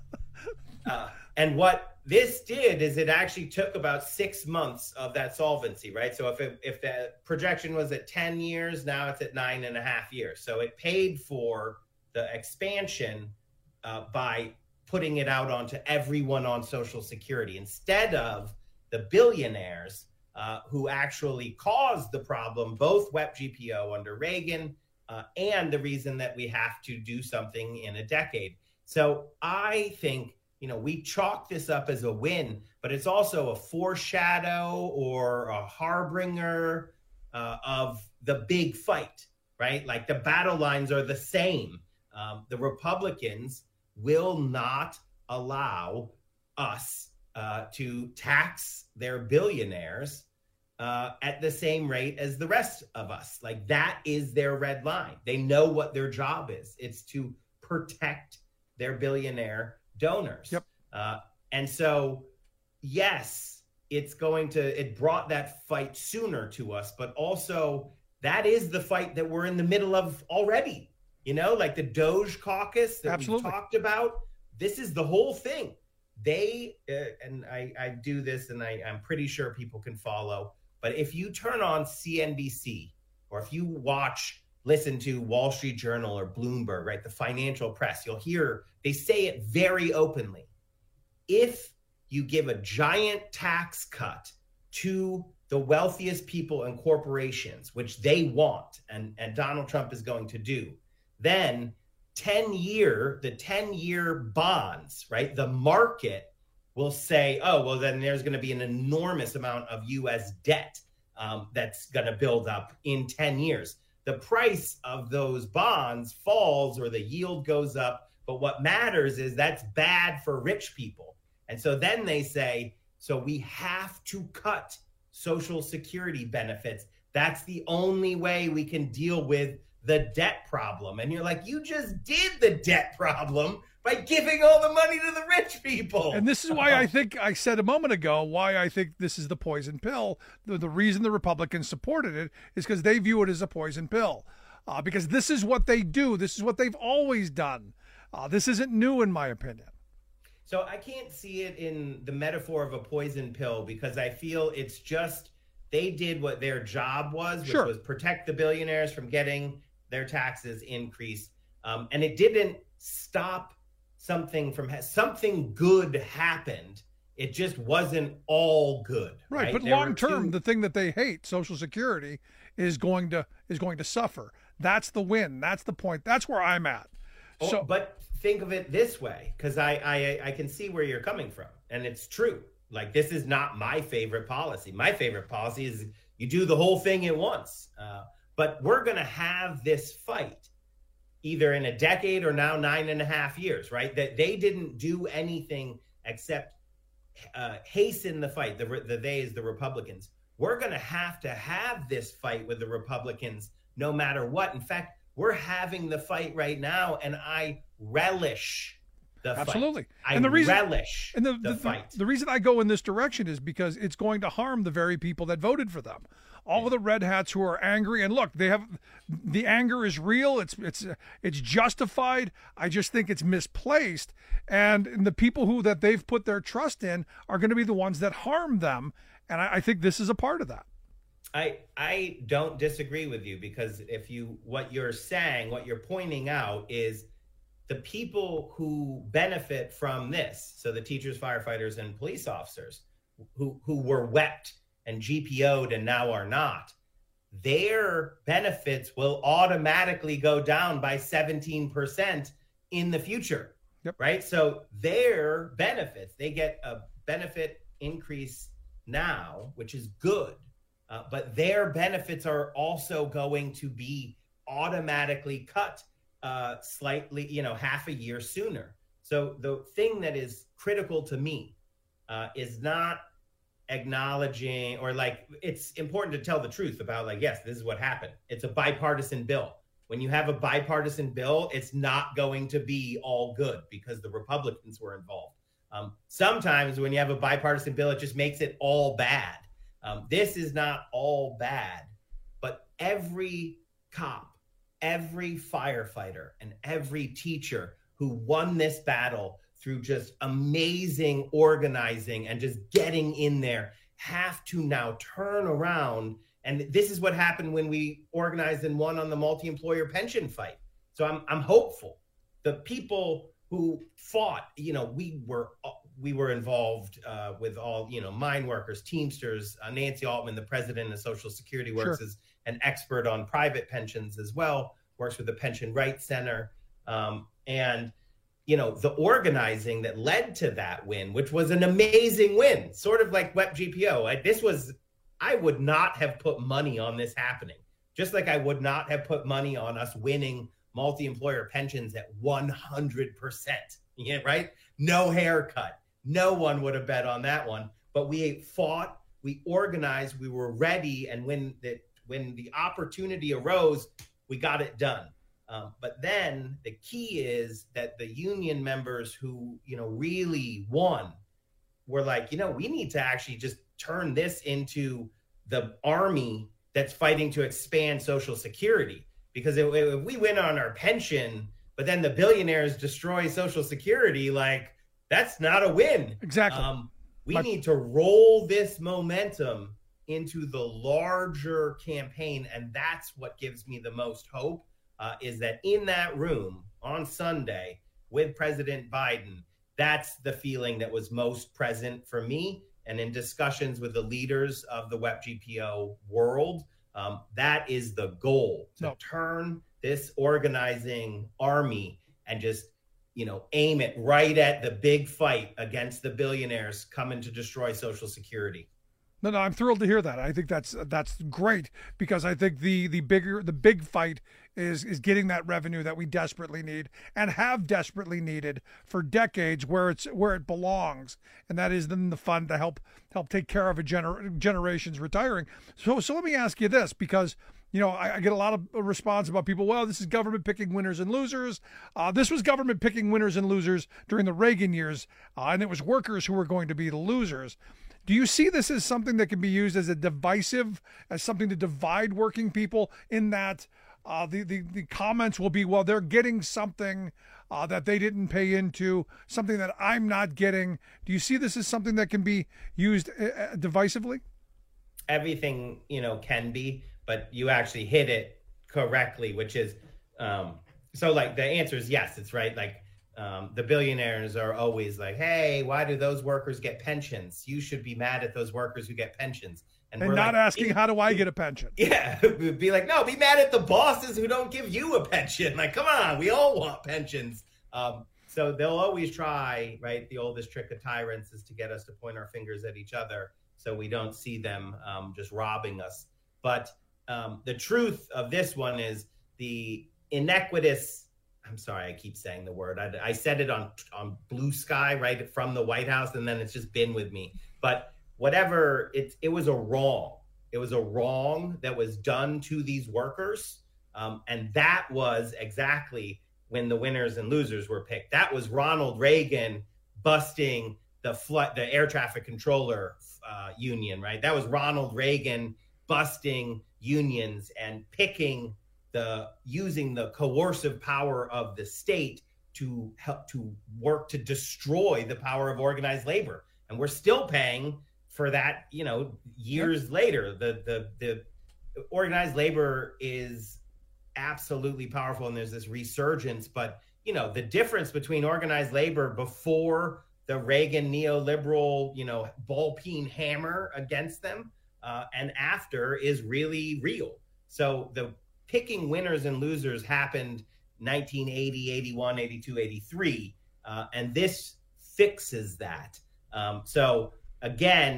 Speaker 16: Uh, and what this did is it actually took about six months of that solvency, right? So if it, if the projection was at ten years, now it's at nine and a half years. So it paid for the expansion uh, by putting it out onto everyone on Social Security instead of the billionaires uh, who actually caused the problem, both W E P G P O under Reagan uh, and the reason that we have to do something in a decade. So I think, you know, we chalk this up as a win, but it's also a foreshadow or a harbinger uh, of the big fight, right? Like the battle lines are the same. Um, the Republicans will not allow us uh, to tax their billionaires uh, at the same rate as the rest of us. Like that is their red line. They know what their job is. It's to protect their billionaire donors.
Speaker 10: Yep.
Speaker 16: Uh, and so, yes, it's going to, it brought that fight sooner to us, but also that is the fight that we're in the middle of already. You know, like the Doge caucus that we talked about. This is the whole thing. They, uh, and I, I do this and I, I'm pretty sure people can follow, but if you turn on C N B C or if you watch, listen to Wall Street Journal or Bloomberg, right, the financial press, you'll hear they say it very openly. If you give a giant tax cut to the wealthiest people and corporations, which they want, and, and Donald Trump is going to do, then ten year, the ten year bonds, right, the market will say, oh, well, then there's going to be an enormous amount of U S debt um, that's going to build up in ten years. The price of those bonds falls or the yield goes up. But what matters is that's bad for rich people. And so then they say, so we have to cut Social Security benefits. That's the only way we can deal with the debt problem. And you're like, you just did the debt problem by giving all the money to the rich people.
Speaker 10: And this is why I think I said a moment ago why I think this is the poison pill. The, the reason the Republicans supported it is because they view it as a poison pill. Uh, because this is what they do. This is what they've always done. Uh, this isn't new, in my opinion.
Speaker 16: So I can't see it in the metaphor of a poison pill because I feel it's just they did what their job was, which
Speaker 10: Sure.
Speaker 16: was protect the billionaires from getting their taxes increased. Um, and it didn't stop something from ha- something good happened. It just wasn't all good.
Speaker 10: Right,
Speaker 16: Right.
Speaker 10: but
Speaker 16: There were
Speaker 10: long term,
Speaker 16: two-
Speaker 10: the thing that they hate, Social Security, is going to is going to suffer. That's the win. That's the point. That's where I'm at.
Speaker 16: Oh,
Speaker 10: So,
Speaker 16: but think of it this way, because I, I I can see where you're coming from, and it's true. Like this is not my favorite policy. My favorite policy is you do the whole thing at once. Uh, but we're going to have this fight either in a decade or now nine and a half years, right? That they didn't do anything except uh, hasten the fight. The, the they is the Republicans. We're going to have to have this fight with the Republicans no matter what. In fact, we're having the fight right now, and I relish the fight.
Speaker 10: absolutely.
Speaker 16: I
Speaker 10: and the reason,
Speaker 16: relish
Speaker 10: and the,
Speaker 16: the,
Speaker 10: the,
Speaker 16: fight.
Speaker 10: The reason I go in this direction is because it's going to harm the very people that voted for them. All of the red hats who are angry, and look, they have the anger is real. It's it's it's justified. I just think it's misplaced, and, and the people who that they've put their trust in are going to be the ones that harm them. And I, I think this is a part of that.
Speaker 16: I I don't disagree with you because if you what you're saying, what you're pointing out is the people who benefit from this. So the teachers, firefighters, and police officers who who were wept and G P O'd and now are not, their benefits will automatically go down by seventeen percent in the future,
Speaker 10: yep.
Speaker 16: right? So their benefits, they get a benefit increase now, which is good, uh, but their benefits are also going to be automatically cut uh, slightly, you know, half a year sooner. So the thing that is critical to me uh, is not acknowledging or like, it's important to tell the truth about like, yes, this is what happened. It's a bipartisan bill. When you have a bipartisan bill, it's not going to be all good because the Republicans were involved. Um, sometimes when you have a bipartisan bill, it just makes it all bad. Um, this is not all bad, but every cop, every firefighter, and every teacher who won this battle through just amazing organizing and just getting in there have to now turn around. And this is what happened when we organized and won on the multi-employer pension fight. So I'm I'm hopeful. The people who fought, you know, we were we were involved uh, with all, you know, mine workers, Teamsters. Uh, Nancy Altman, the president of Social Security, works sure. as an expert on private pensions as well, works with the Pension Rights Center. Um, and, you know, the organizing that led to that win, which was an amazing win, sort of like W E P G P O. I, this was, I would not have put money on this happening, just like I would not have put money on us winning multi-employer pensions at one hundred percent, yeah, right? No haircut. No one would have bet on that one, but we fought, we organized, we were ready. And when the, when the opportunity arose, we got it done. Um, but then the key is that the union members who, you know, really won were like, you know, we need to actually just turn this into the army that's fighting to expand Social Security. Because if, if we win on our pension, but then the billionaires destroy Social Security, like that's not a win.
Speaker 10: Exactly.
Speaker 16: Um, we
Speaker 10: My-
Speaker 16: need to roll this momentum into the larger campaign. And that's what gives me the most hope, uh, is that in that room on Sunday with President Biden, that's the feeling that was most present for me. And in discussions with the leaders of the W E P G P O world, um, that is the goal, to no. turn this organizing army and just, you know, aim it right at the big fight against the billionaires coming to destroy Social Security.
Speaker 10: No, no, I'm thrilled to hear that. I think that's that's great, because I think the the bigger the big fight is is getting that revenue that we desperately need and have desperately needed for decades, where it's where it belongs, and that is then the fund to help help take care of a gener- generations retiring. So so let me ask you this, because you know, I, I get a lot of response about people, well, this is government picking winners and losers. Uh, this was government picking winners and losers during the Reagan years, uh, and it was workers who were going to be the losers. Do you see this as something that can be used as a divisive, as something to divide working people, in that uh, the, the, the comments will be, well, they're getting something uh, that they didn't pay into, something that I'm not getting. Do you see this as something that can be used uh, divisively?
Speaker 16: Everything, you know, can be, but you actually hit it correctly, which is, um, so like the answer is yes, it's right. Like, Um, the billionaires are always like, hey, why do those workers get pensions? You should be mad at those workers who get pensions.
Speaker 10: And, and we're not like, asking, how do I get a pension?
Speaker 16: Yeah, be like, no, be mad at the bosses who don't give you a pension. Like, come on, we all want pensions. Um, so they'll always try, right? The oldest trick of tyrants is to get us to point our fingers at each other so we don't see them um, just robbing us. But um, the truth of this one is the inequitous, I'm sorry, I keep saying the word. I, I said it on on Blue Sky, right, from the White House, and then it's just been with me. But whatever, it, it was a wrong. It was a wrong that was done to these workers. Um, and that was exactly when the winners and losers were picked. That was Ronald Reagan busting the flight, the air traffic controller uh, union, right? That was Ronald Reagan busting unions and picking the using the coercive power of the state to help to work to destroy the power of organized labor. And we're still paying for that, you know, years yep. later. The, the, the organized labor is absolutely powerful, and there's this resurgence. But, you know, the difference between organized labor before the Reagan neoliberal, you know, ball-peen hammer against them uh, and after is really real. So the picking winners and losers happened nineteen eighty, eighty-one, eighty-two, eighty-three, uh, and this fixes that. Um, so again,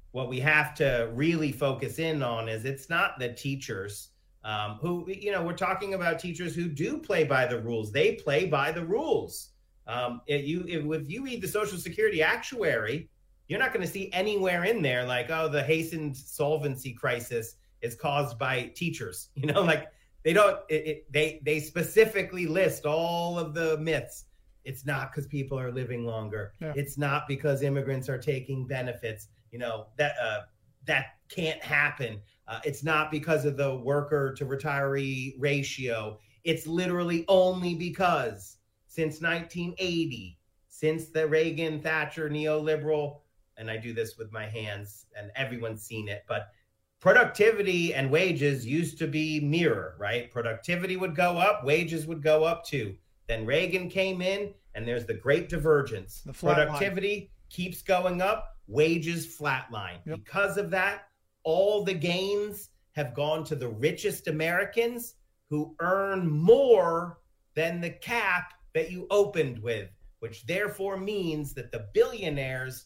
Speaker 16: what we have to really focus in on is it's not the teachers um, who, you know, we're talking about teachers who do play by the rules. They play by the rules. Um, if you if, if you read the Social Security actuary, you're not going to see anywhere in there like, oh, the hastened solvency crisis is caused by teachers. You know, like they don't, it, it, they they specifically list all of the myths. It's not because people are living longer. Yeah. It's not because immigrants are taking benefits. You know, that uh, that can't happen. Uh, it's not because of the worker to retiree ratio. It's literally only because since nineteen eighty, since the Reagan Thatcher neoliberal, and I do this with my hands and everyone's seen it, but productivity and wages used to be mirror, right? Productivity would go up, wages would go up too. Then Reagan came in and there's the great divergence. The productivity line keeps going up, wages flatline. Yep. Because of that, all the gains have gone to the richest Americans who earn more than the cap that you opened with, which therefore means that the billionaires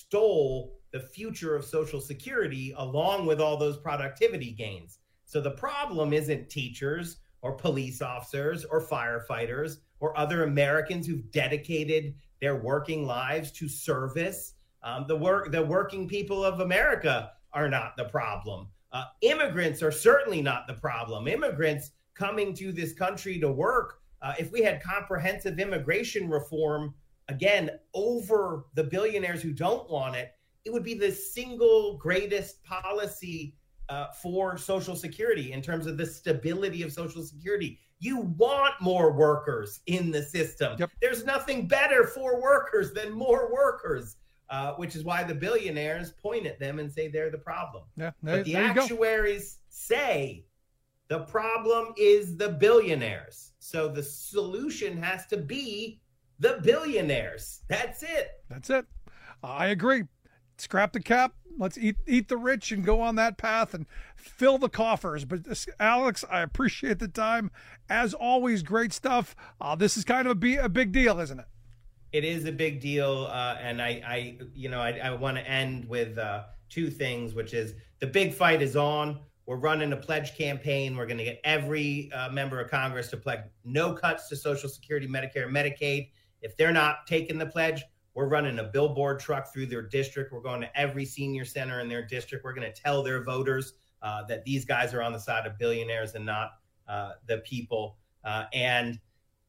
Speaker 16: stole the future of Social Security along with all those productivity gains. So the problem isn't teachers or police officers or firefighters or other Americans who've dedicated their working lives to service. Um, the work, the working people of America are not the problem. Uh, immigrants are certainly not the problem. Immigrants coming to this country to work, uh, if we had comprehensive immigration reform, again, over the billionaires who don't want it, it would be the single greatest policy uh, for Social Security in terms of the stability of Social Security. You want more workers in the system. Yep. There's nothing better for workers than more workers, uh, which is why the billionaires point at them and say they're the problem.
Speaker 10: Yeah,
Speaker 16: there,
Speaker 10: but
Speaker 16: the
Speaker 10: there
Speaker 16: actuaries say the problem is the billionaires. So the solution has to be the billionaires. That's it.
Speaker 10: That's it. I agree. Scrap the cap. Let's eat eat the rich and go on that path and fill the coffers. But Alex, I appreciate the time. As always, great stuff. Uh, this is kind of a, be, a big deal, isn't it?
Speaker 16: It is a big deal. Uh, and I, I, you know, I, I want to end with uh, two things, which is the big fight is on. We're running a pledge campaign. We're going to get every uh, member of Congress to pledge no cuts to Social Security, Medicare, and Medicaid. If they're not taking the pledge, we're running a billboard truck through their district. We're going to every senior center in their district. We're going to tell their voters uh, that these guys are on the side of billionaires and not uh, the people. Uh, and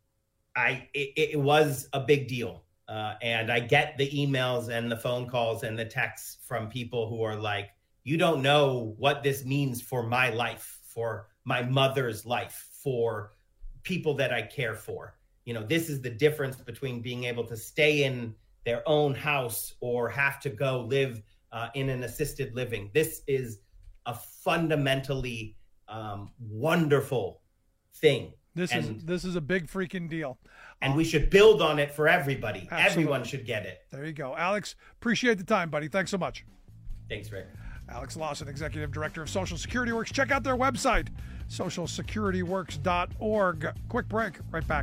Speaker 16: I, it, it was a big deal. Uh, and I get the emails and the phone calls and the texts from people who are like, you don't know what this means for my life, for my mother's life, for people that I care for. You know, this is the difference between being able to stay in their own house or have to go live uh, in an assisted living. This is a fundamentally um, wonderful thing.
Speaker 10: This
Speaker 16: and,
Speaker 10: is this is a big freaking deal.
Speaker 16: And um, we should build on it for everybody. Absolutely. Everyone should get it.
Speaker 10: There you go. Alex, appreciate the time, buddy. Thanks so much.
Speaker 16: Thanks, Rick.
Speaker 10: Alex Lawson, Executive Director of Social Security Works. Check out their website, social security works dot org. Quick break. Right back.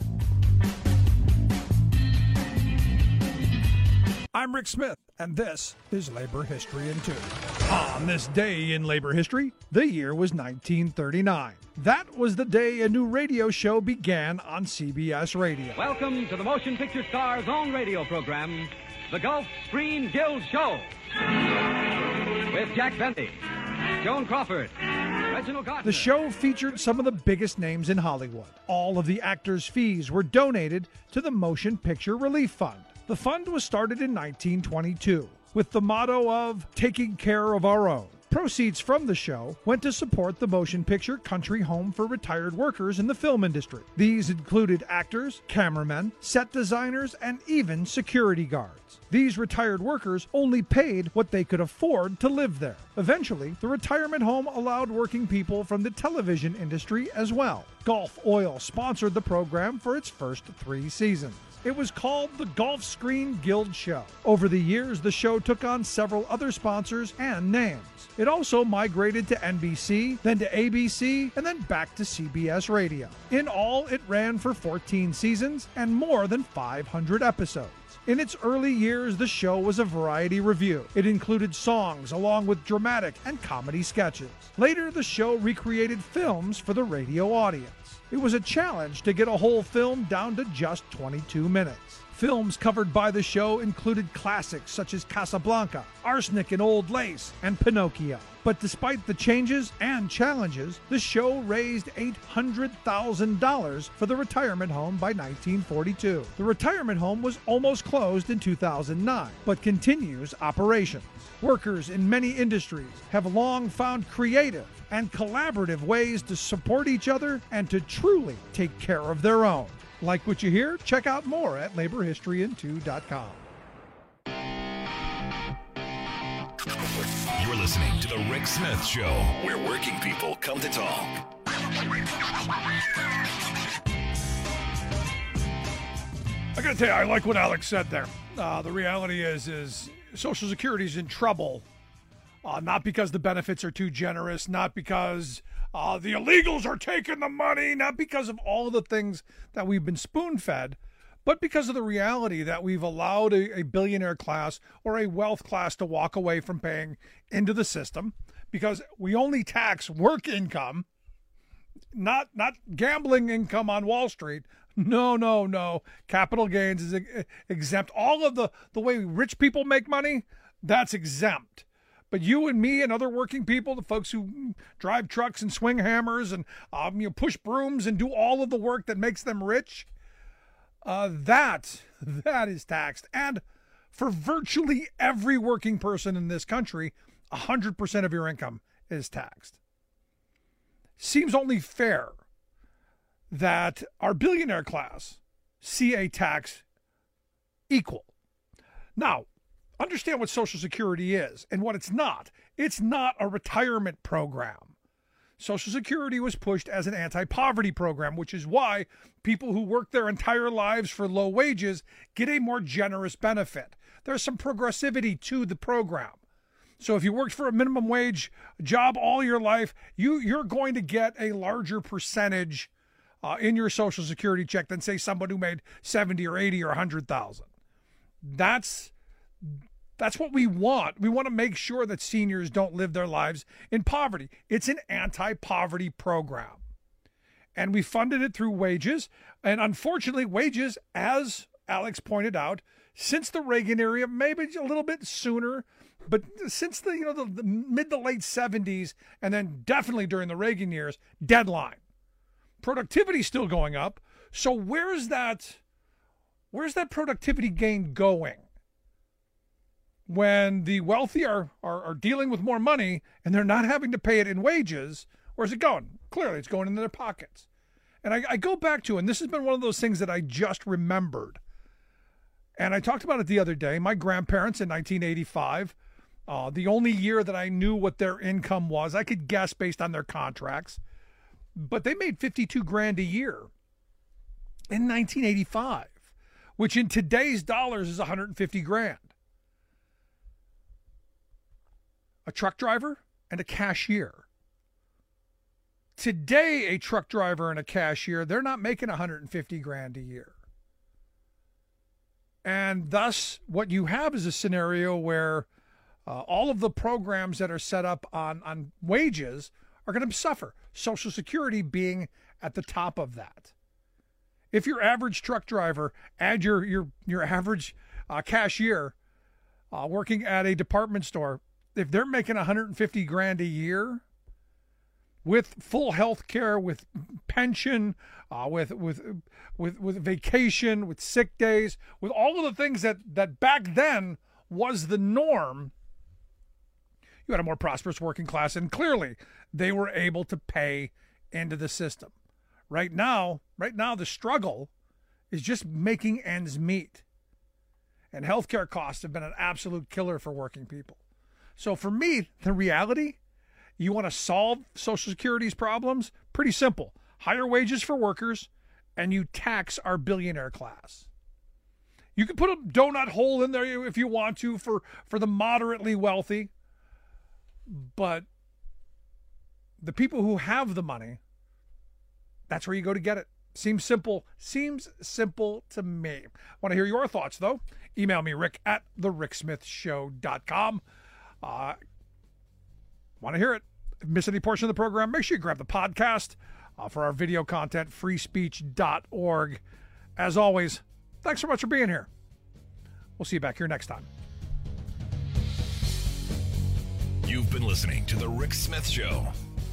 Speaker 10: I'm Rick Smith, and this is Labor History in Two. On this day in labor history, the year was nineteen thirty-nine. That was the day a new radio show began on C B S Radio.
Speaker 17: Welcome to the Motion Picture Star's own radio program, The Gulf Screen Guild Show. With Jack Bentley, Joan Crawford, Reginald Gardner.
Speaker 10: The show featured some of the biggest names in Hollywood. All of the actors' fees were donated to the Motion Picture Relief Fund. The fund was started in nineteen twenty-two with the motto of taking care of our own. Proceeds from the show went to support the motion picture Country Home for retired workers in the film industry. These included actors, cameramen, set designers, and even security guards. These retired workers only paid what they could afford to live there. Eventually, the retirement home allowed working people from the television industry as well. Gulf Oil sponsored the program for its first three seasons. It was called the Gulf Screen Guild Show. Over the years, the show took on several other sponsors and names. It It also migrated to N B C, then to A B C, and then back to C B S Radio. In all, it ran for fourteen seasons and more than five hundred episodes. In its early years, the show was a variety review. It included songs along with dramatic and comedy sketches. Later, the show recreated films for the radio audience. It was a challenge to get a whole film down to just twenty-two minutes. Films covered by the show included classics such as Casablanca, Arsenic and Old Lace, and Pinocchio. But despite the changes and challenges, the show raised eight hundred thousand dollars for the retirement home by nineteen forty-two. The retirement home was almost closed in two thousand nine, but continues operations. Workers in many industries have long found creative and collaborative ways to support each other and to truly take care of their own. Like what you hear? Check out more at labor history in two dot com.
Speaker 9: You're listening to The Rick Smith Show, where working people come to talk.
Speaker 10: I gotta tell you, I like what Alex said there. Uh, the reality is, is Social Security's in trouble. Uh, not because the benefits are too generous, not because uh, the illegals are taking the money, not because of all of the things that we've been spoon-fed, but because of the reality that we've allowed a, a billionaire class or a wealth class to walk away from paying into the system, because we only tax work income, not not gambling income on Wall Street. No, no, no. Capital gains is ex- exempt. All of the, the way rich people make money, that's exempt. But you and me and other working people, the folks who drive trucks and swing hammers and um, you know, push brooms and do all of the work that makes them rich, uh, that that is taxed. And for virtually every working person in this country, one hundred percent of your income is taxed. Seems only fair that our billionaire class see a tax equal. Now, understand what Social Security is and what it's not. It's not a retirement program. Social Security was pushed as an anti-poverty program, which is why people who work their entire lives for low wages get a more generous benefit. There's some progressivity to the program. So if you worked for a minimum wage job all your life, you, you're going to get a larger percentage uh, in your Social Security check than, say, someone who made seventy or eighty or one hundred thousand. That's That's what we want. We want to make sure that seniors don't live their lives in poverty. It's an anti-poverty program. And we funded it through wages. And unfortunately, wages, as Alex pointed out, since the Reagan era, maybe a little bit sooner, but since the you know the, the mid to late seventies, and then definitely during the Reagan years, deadline. Productivity's still going up. So where's that, where's that productivity gain going? When the wealthy are, are, are dealing with more money and they're not having to pay it in wages, where's it going? Clearly, it's going into their pockets. And I, I go back to, and this has been one of those things that I just remembered. And I talked about it the other day. My grandparents in nineteen eighty-five, uh, the only year that I knew what their income was, I could guess based on their contracts, but they made fifty-two grand a year in nineteen eighty-five, which in today's dollars is one hundred fifty grand. A truck driver and a cashier. Today, a truck driver and a cashier, they're not making one hundred fifty grand a year. And thus, what you have is a scenario where uh, all of the programs that are set up on, on wages are going to suffer. Social Security being at the top of that. If your average truck driver and your your your average uh, cashier uh, working at a department store, if they're making one hundred fifty grand a year with full health care, with pension, uh, with, with with with vacation, with sick days, with all of the things that, that back then was the norm, you had a more prosperous working class, and clearly they were able to pay into the system. Right now, right now the struggle is just making ends meet. And healthcare costs have been an absolute killer for working people. So for me, the reality, you want to solve Social Security's problems? Pretty simple. Higher wages for workers, and you tax our billionaire class. You can put a donut hole in there if you want to for, for the moderately wealthy, But the people who have the money, that's where you go to get it. Seems simple. Seems simple to me. Want to hear your thoughts, though? Email me, rick at the rick smith show dot com. Uh, want to hear it? If you miss any portion of the program, make sure you grab the podcast uh, for our video content, free speech dot org. As always, thanks so much for being here. We'll see you back here next time.
Speaker 9: You've been listening to The Rick Smith Show.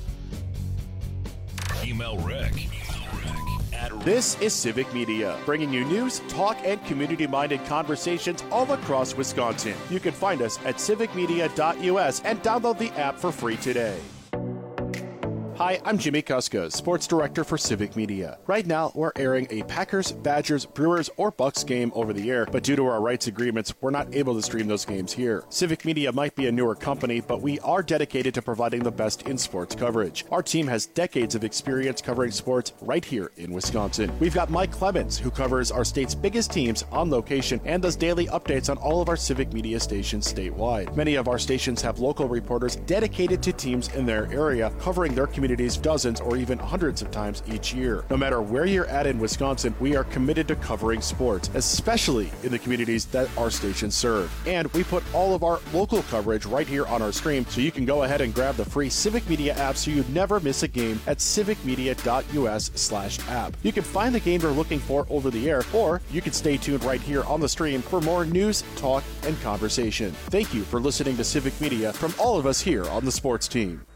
Speaker 9: Email Rick.
Speaker 1: This is Civic Media, bringing you news, talk, and community-minded conversations all across Wisconsin. You can find us at civic media dot u s and download the app for free today. Hi, I'm Jimmy Kuska, Sports Director for Civic Media. Right now, we're airing a Packers, Badgers, Brewers, or Bucks game over the air, but due to our rights agreements, we're not able to stream those games here. Civic Media might be a newer company, but we are dedicated to providing the best in sports coverage. Our team has decades of experience covering sports right here in Wisconsin. We've got Mike Clemens, who covers our state's biggest teams on location and does daily updates on all of our Civic Media stations statewide. Many of our stations have local reporters dedicated to teams in their area, covering their community dozens or even hundreds of times each year. No matter where you're at in Wisconsin, we are committed to covering sports, especially in the communities that our stations serve. And we put all of our local coverage right here on our stream, so you can go ahead and grab the free Civic Media app so you never miss a game at civic media dot u s slash app. You can find the game you're looking for over the air, or you can stay tuned right here on the stream for more news, talk, and conversation. Thank you for listening to Civic Media from all of us here on the sports team.